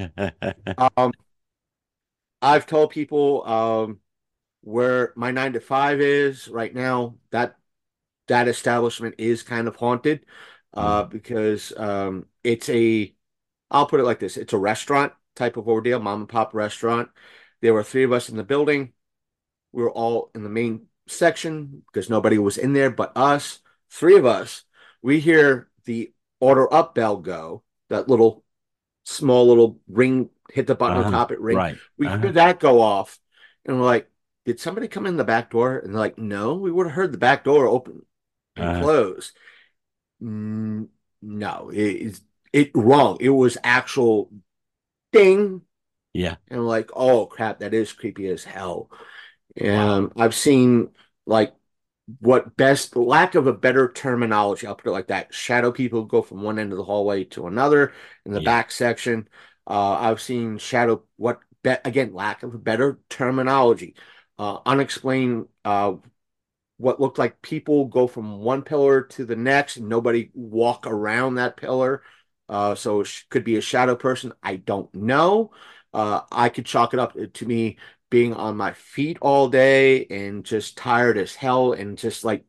Um, I've told people um, where my nine to five is right now, that that establishment is kind of haunted uh, Mhm. because um, it's a, I'll put it like this, it's a restaurant. type of ordeal, mom and pop restaurant. There were three of us in the building. We were all in the main section because nobody was in there but us. Three of us. We hear the order up bell go, that little small little ring, hit the button on Uh-huh. top, it ring. Right. We Uh-huh. hear that go off, and we're like, did somebody come in the back door? And they're like, no, we would have heard the back door open and Uh-huh. close. Mm, no, it, it wrong. It was actual ding. Yeah. And like, oh crap, that is creepy as hell. Wow. And I've seen like what best lack of a better terminology, I'll put it like that. Shadow people go from one end of the hallway to another in the Yeah. back section. Uh, I've seen shadow what be, again, lack of a better terminology. Uh, unexplained uh, what looked like people go from one pillar to the next and nobody walk around that pillar. Uh, so it could be a shadow person. I don't know. Uh, I could chalk it up to me being on my feet all day and just tired as hell and just like,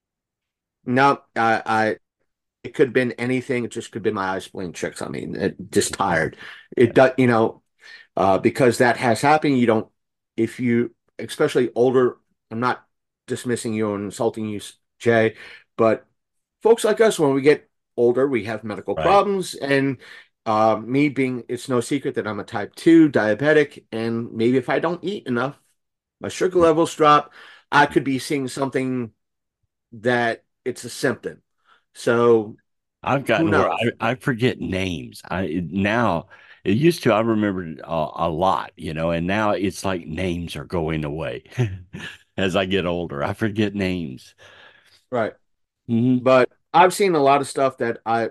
no, I, I it could have been anything. It just could have been my eyes playing tricks. I mean, it, just tired. It does, you know, uh, because that has happened. You don't, if you, especially older, I'm not dismissing you and insulting you, Jay, but folks like us, when we get older, we have medical Right. problems. And uh, me being, it's no secret that I'm a type two diabetic. And maybe if I don't eat enough, my sugar levels drop. I could be seeing something that it's a symptom. So I've who gotten where knows? I, I forget names. I now it used to I remembered a, a lot, you know, and now it's like names are going away as I get older. I forget names. Right. Hmm. But I've seen a lot of stuff that I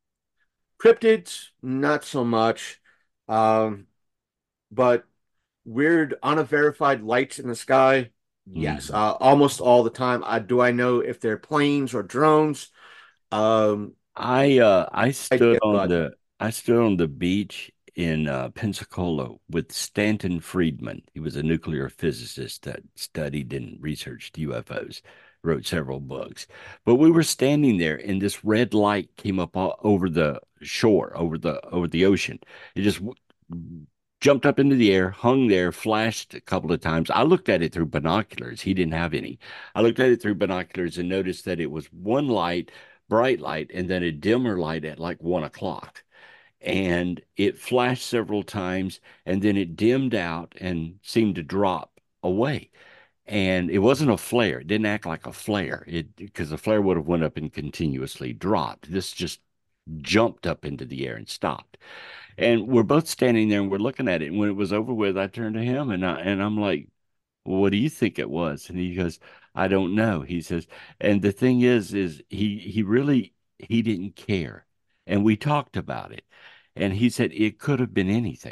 cryptids, not so much. Um, but weird, unverified lights in the sky, yes, Hmm. uh, almost all the time. I do I know if they're planes or drones? Um, I uh I I stood did, on but the I stood on the beach in uh, Pensacola with Stanton Friedman. He was a nuclear physicist that studied and researched U F Os, wrote several books. But we were standing there, and this red light came up all over the shore, over the over the ocean. It just w- jumped up into the air, hung there, flashed a couple of times. I looked at it through binoculars. He didn't have any. I looked at it through binoculars and noticed that it was one light, bright light, and then a dimmer light at like one o'clock. And it flashed several times, and then it dimmed out and seemed to drop away. And it wasn't a flare. It didn't act like a flare. It because the flare would have went up and continuously dropped. This just jumped up into the air and stopped. And we're both standing there and we're looking at it. And when it was over with, I turned to him and I and I'm like, well, what do you think it was? And he goes, I don't know. He says, and the thing is, is he he really he didn't care. And we talked about it. And he said it could have been anything.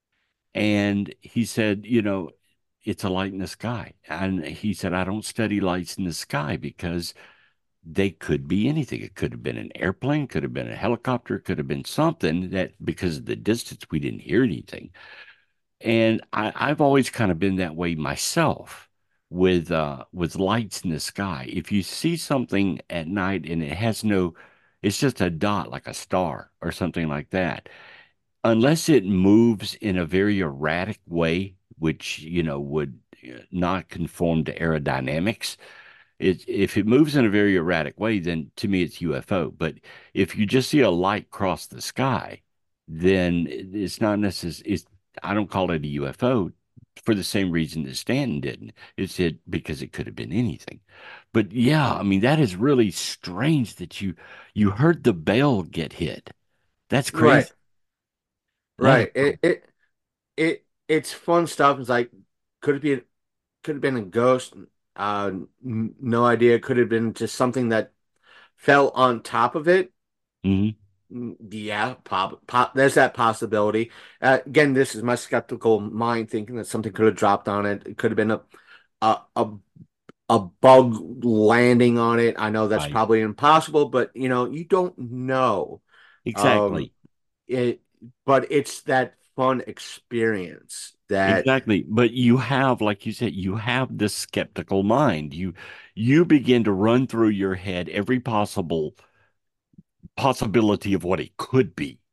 And he said, you know, it's a light in the sky. And he said, I don't study lights in the sky because they could be anything. It could have been an airplane, could have been a helicopter, could have been something that because of the distance we didn't hear anything. And I, I've always kind of been that way myself with uh with lights in the sky. If you see something at night and it has no, it's just a dot like a star or something like that, unless it moves in a very erratic way, which you know would uh, not conform to aerodynamics. It, if it moves in a very erratic way, then to me it's U F O. But if you just see a light cross the sky, then it's not necessarily. It's, I don't call it a U F O for the same reason that Stanton didn't. It's it because it could have been anything. But yeah, I mean that is really strange that you you heard the bell get hit. That's right, crazy. That is right. It it it it's fun stuff. It's like could it be could have been a ghost? Uh, n- no idea. Could have been just something that fell on top of it. mhm. Mm, yeah, pop, pop, there's that possibility. Uh, again, this is my skeptical mind thinking that something could have dropped on it. It could have been a a a, a bug landing on it. I know that's Right. probably impossible, but you know, you don't know. Um, Exactly. it, but it's that fun experience that Exactly. But you have, like you said, you have this skeptical mind. You you begin to run through your head every possible possibility of what it could be.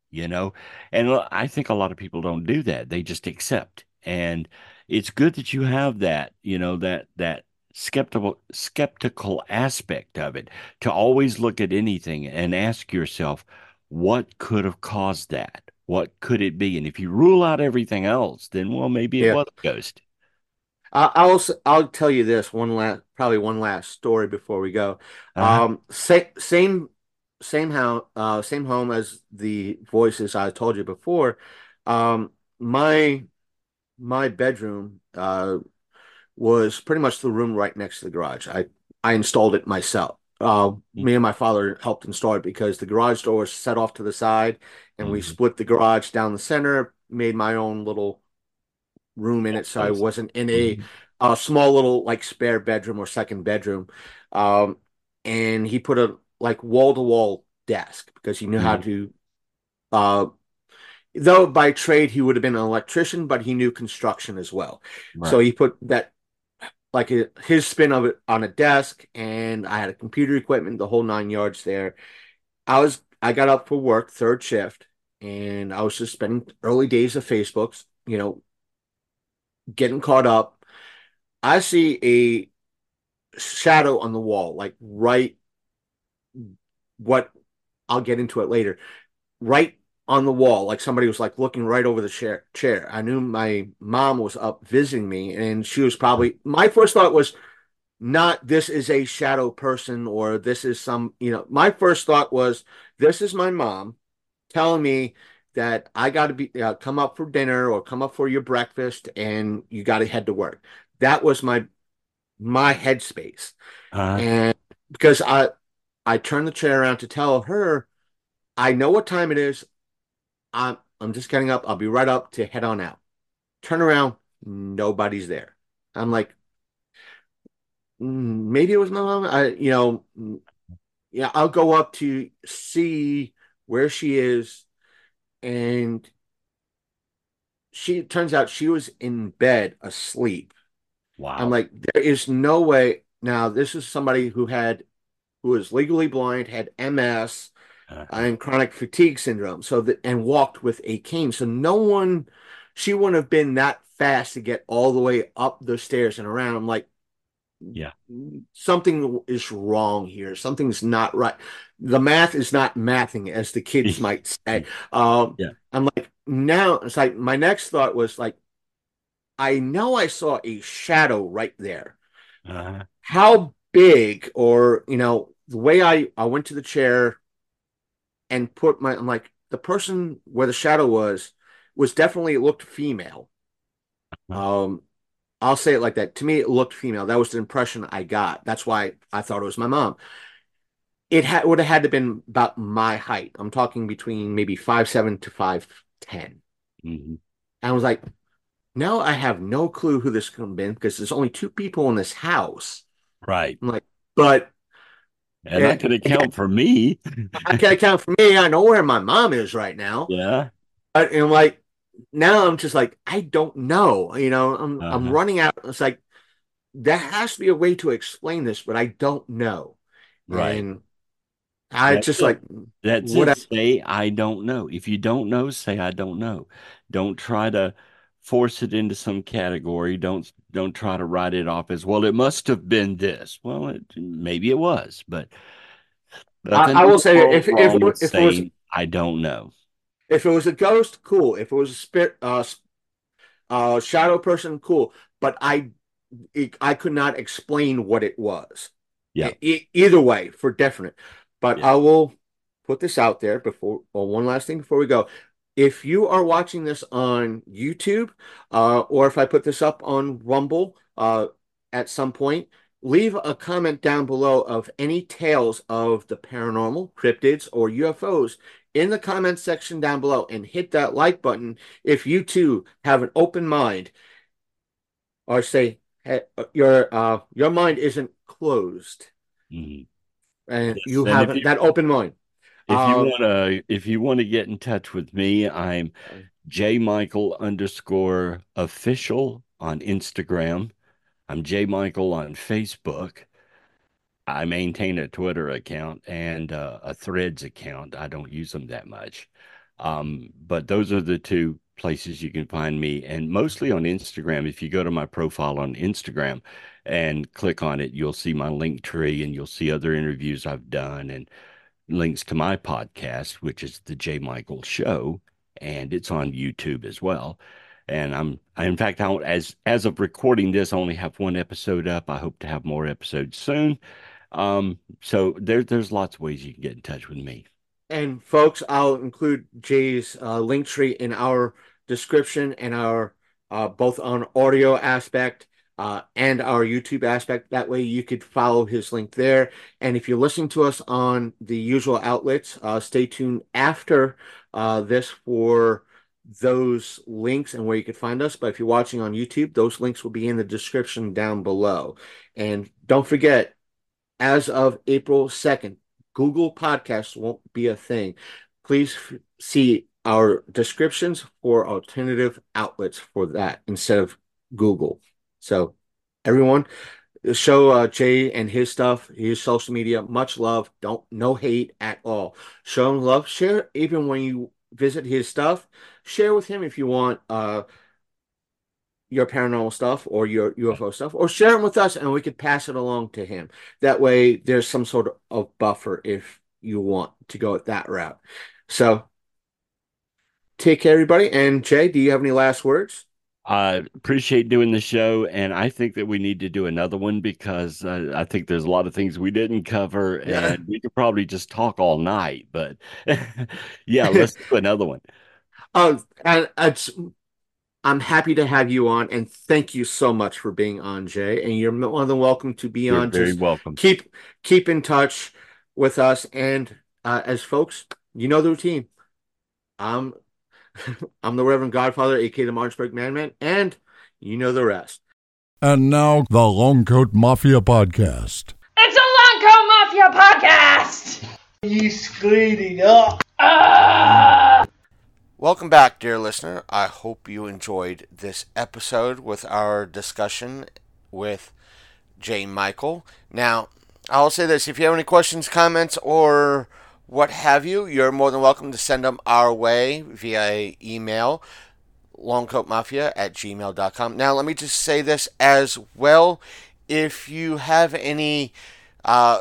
you know? And uh, I think a lot of people don't do that. They just accept. And it's good that you have that, you know, that that skeptical skeptical aspect of it, to always look at anything and ask yourself, what could have caused that? What could it be? And if you rule out everything else, then well, maybe it Yeah. was a ghost. I, I'll s- I'll tell you this one last probably one last story before we go. Uh-huh. Um, sa same same how uh same home as the voices I told you before. Um, my my bedroom uh was pretty much the room right next to the garage. I I installed it myself. Uh, me and my father helped install it because the garage door was set off to the side, and we Mm-hmm. split the garage down the center. Made my own little room in it, so I wasn't in a Mm-hmm. a small little like spare bedroom or second bedroom. Um, and he put a like wall to wall desk because he knew how Mm-hmm. to. Uh, though by trade he would have been an electrician, but he knew construction as well. So Right. he put that like his spin of it on a desk, and I had a computer equipment, the whole nine yards there. I was I got up for work, third shift, and I was just spending early days of Facebook's, you know, getting caught up. I see a shadow on the wall, like right what I'll get into it later, right on the wall, like somebody was like looking right over the chair chair. I knew my mom was up visiting me, and she was probably my first thought was not this is a shadow person or this is some, you know, my first thought was this is my mom telling me that I got to be uh, come up for dinner or come up for your breakfast and you got to head to work. That was my my headspace. Uh, And because I I turned the chair around to tell her I know what time it is. I'm I'm just getting up. I'll be right up to head on out. Turn around, nobody's there. I'm like, "Mm, maybe it was my mom. I, you know, mm, yeah, I'll go up to see where she is, and she turns out she was in bed asleep. I'm wow. like, there is no way. Now, this is somebody who had who was legally blind, had M S, Uh-huh. and chronic fatigue syndrome, so that and walked with a cane. So no one, she wouldn't have been that fast to get all the way up the stairs and around. I'm like, Yeah. something is wrong here. Something's not right. The math is not mathing, as the kids might say. Um, Yeah. I'm like, now it's like my next thought was like, I know I saw a shadow right there. Uh-huh. How big, or you know, the way I I went to the chair and put my, I'm like, the person where the shadow was was definitely, it looked female. Uh-huh. Um, I'll say it like that. To me, it looked female. That was the impression I got. That's why I thought it was my mom. It had would have had to been about my height. I'm talking between maybe five seven to five ten. Mhm. And I was like, now I have no clue who this could have been because there's only two people in this house. Right. I'm like, but And I it, could again, account for me. I can't account for me. I know where my mom is right now. Yeah. But and I'm like, now I'm just like, I don't know. You know, I'm I'm Uh-huh. running out. It's like there has to be a way to explain this, but I don't know. Right. And I That's just it. like That's it. whatever. Say, I don't know. If you don't know, say, I don't know. Don't try to force it into some category. Don't don't try to write it off as, well, it must have been this. Well, it, maybe it was, but I, nothing I in will the say world if if wrong with if it was saying, I don't know. if it was a ghost, cool. If it was a spirit, uh, uh, shadow person, cool. But I it, I could not explain what it was. Yeah. E- e- either way, for definite. But Yeah. I will put this out there before, well, one last thing before we go. If you are watching this on YouTube, uh, or if I put this up on Rumble, uh, at some point, leave a comment down below of any tales of the paranormal, cryptids, or U F Os in the comment section down below, and hit that like button if you too have an open mind, or say, hey, your uh, your mind isn't closed Mhm. and Yes. you And if have you that open mind. if you Um, want to if you want to get in touch with me, I'm J Michael underscore official on Instagram. I'm J Michael on Facebook. I maintain a Twitter account and uh, a Threads account. I don't use them that much. Um, but those are the two places you can find me, and mostly on Instagram. If you go to my profile on Instagram and click on it, you'll see my link tree and you'll see other interviews I've done and links to my podcast, which is the J. Michael Show, and it's on YouTube as well. And I'm, I, in fact, I, as as of recording this, I only have one episode up. I hope to have more episodes soon. Um, so there, there's lots of ways you can get in touch with me. And folks, I'll include Jay's uh, link tree in our description and our uh, both on audio aspect uh, and our YouTube aspect. That way you could follow his link there. And if you're listening to us on the usual outlets, uh, stay tuned after uh, this for those links and where you could find us. But if you're watching on YouTube, those links will be in the description down below. And don't forget, as of April second, Google Podcasts won't be a thing. Please f- see our descriptions for alternative outlets for that instead of Google. So, everyone, show uh, Jay and his stuff, his social media, much love. Don't no hate at all. Show him love. Share even when you visit his stuff. Share with him if you want. Uh, your paranormal stuff or your U F O stuff, or share them with us and we could pass it along to him. That way there's some sort of buffer if you want to go that route. So take care, everybody. And Jay, do you have any last words? I appreciate doing the show, and I think that we need to do another one because uh, I think there's a lot of things we didn't cover, Yeah. and we could probably just talk all night. But yeah, let's do another one. Oh, and it's I'm happy to have you on, and thank you so much for being on, Jay. And you're more than welcome to be You're on. very Just welcome. keep keep in touch with us, and uh, as folks, you know the routine. I'm I'm the Reverend Godfather, aka the Martinsburg Manman, and you know the rest. And now, the Longcoat Mafia Podcast. It's a Longcoat Mafia podcast! You screwed it up. Ah! Welcome back, dear listener. I hope you enjoyed this episode with our discussion with J. Michael. Now, I'll say this. If you have any questions, comments, or what have you, you're more than welcome to send them our way via email, longcoatmafia at gmail dot com. Now, let me just say this as well. If you have any uh,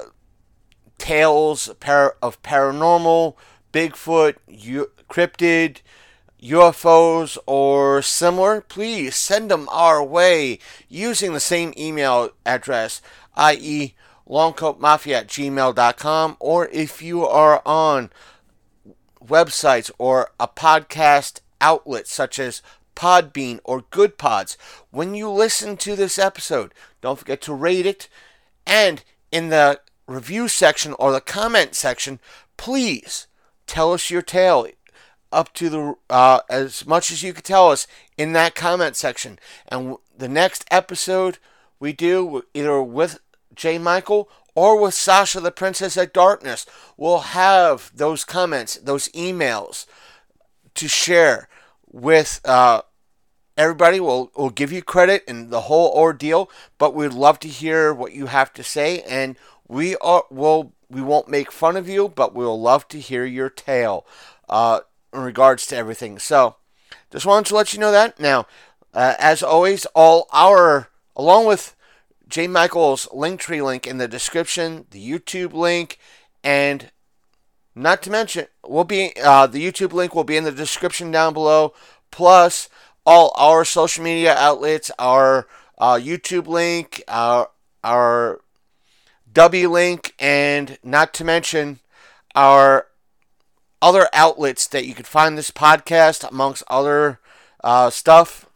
tales of paranormal, Bigfoot, U- cryptid, U F Os, or similar, please send them our way using the same email address, that is longcoatmafia at gmail dot com, or if you are on websites or a podcast outlet such as Podbean or Good Pods, when you listen to this episode, don't forget to rate it, and in the review section or the comment section, please tell us your tale up to the uh, as much as you could tell us in that comment section. And w- the next episode we do, either with J. Michael or with Sasha the Princess of Darkness, we'll have those comments, those emails to share with uh, everybody. We'll, we'll give you credit in the whole ordeal, but we'd love to hear what you have to say, and we are will we won't make fun of you, but we'll love to hear your tale uh, in regards to everything. So, just wanted to let you know that. Now, uh, as always, all our, along with J. Michael's Linktree link in the description, the YouTube link, and not to mention, will be uh, the YouTube link will be in the description down below, plus all our social media outlets, our uh, YouTube link, our, our W link, and not to mention our other outlets that you could find this podcast, amongst other uh, stuff,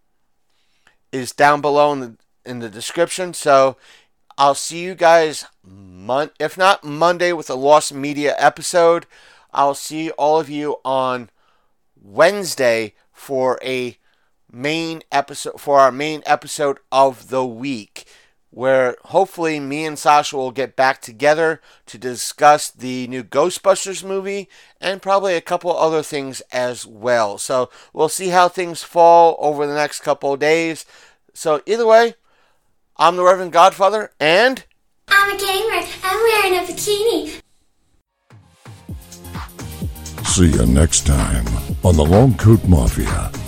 is down below in the in the description. So I'll see you guys, mon- if not Monday with a Lost Media episode, I'll see all of you on Wednesday for a main episode, for our main episode of the week, where hopefully me and Sasha will get back together to discuss the new Ghostbusters movie and probably a couple other things as well. So we'll see how things fall over the next couple of days. So either way, I'm the Reverend Godfather, and I'm a gamer. I'm wearing a bikini. see you next time on the Long Coat Mafia.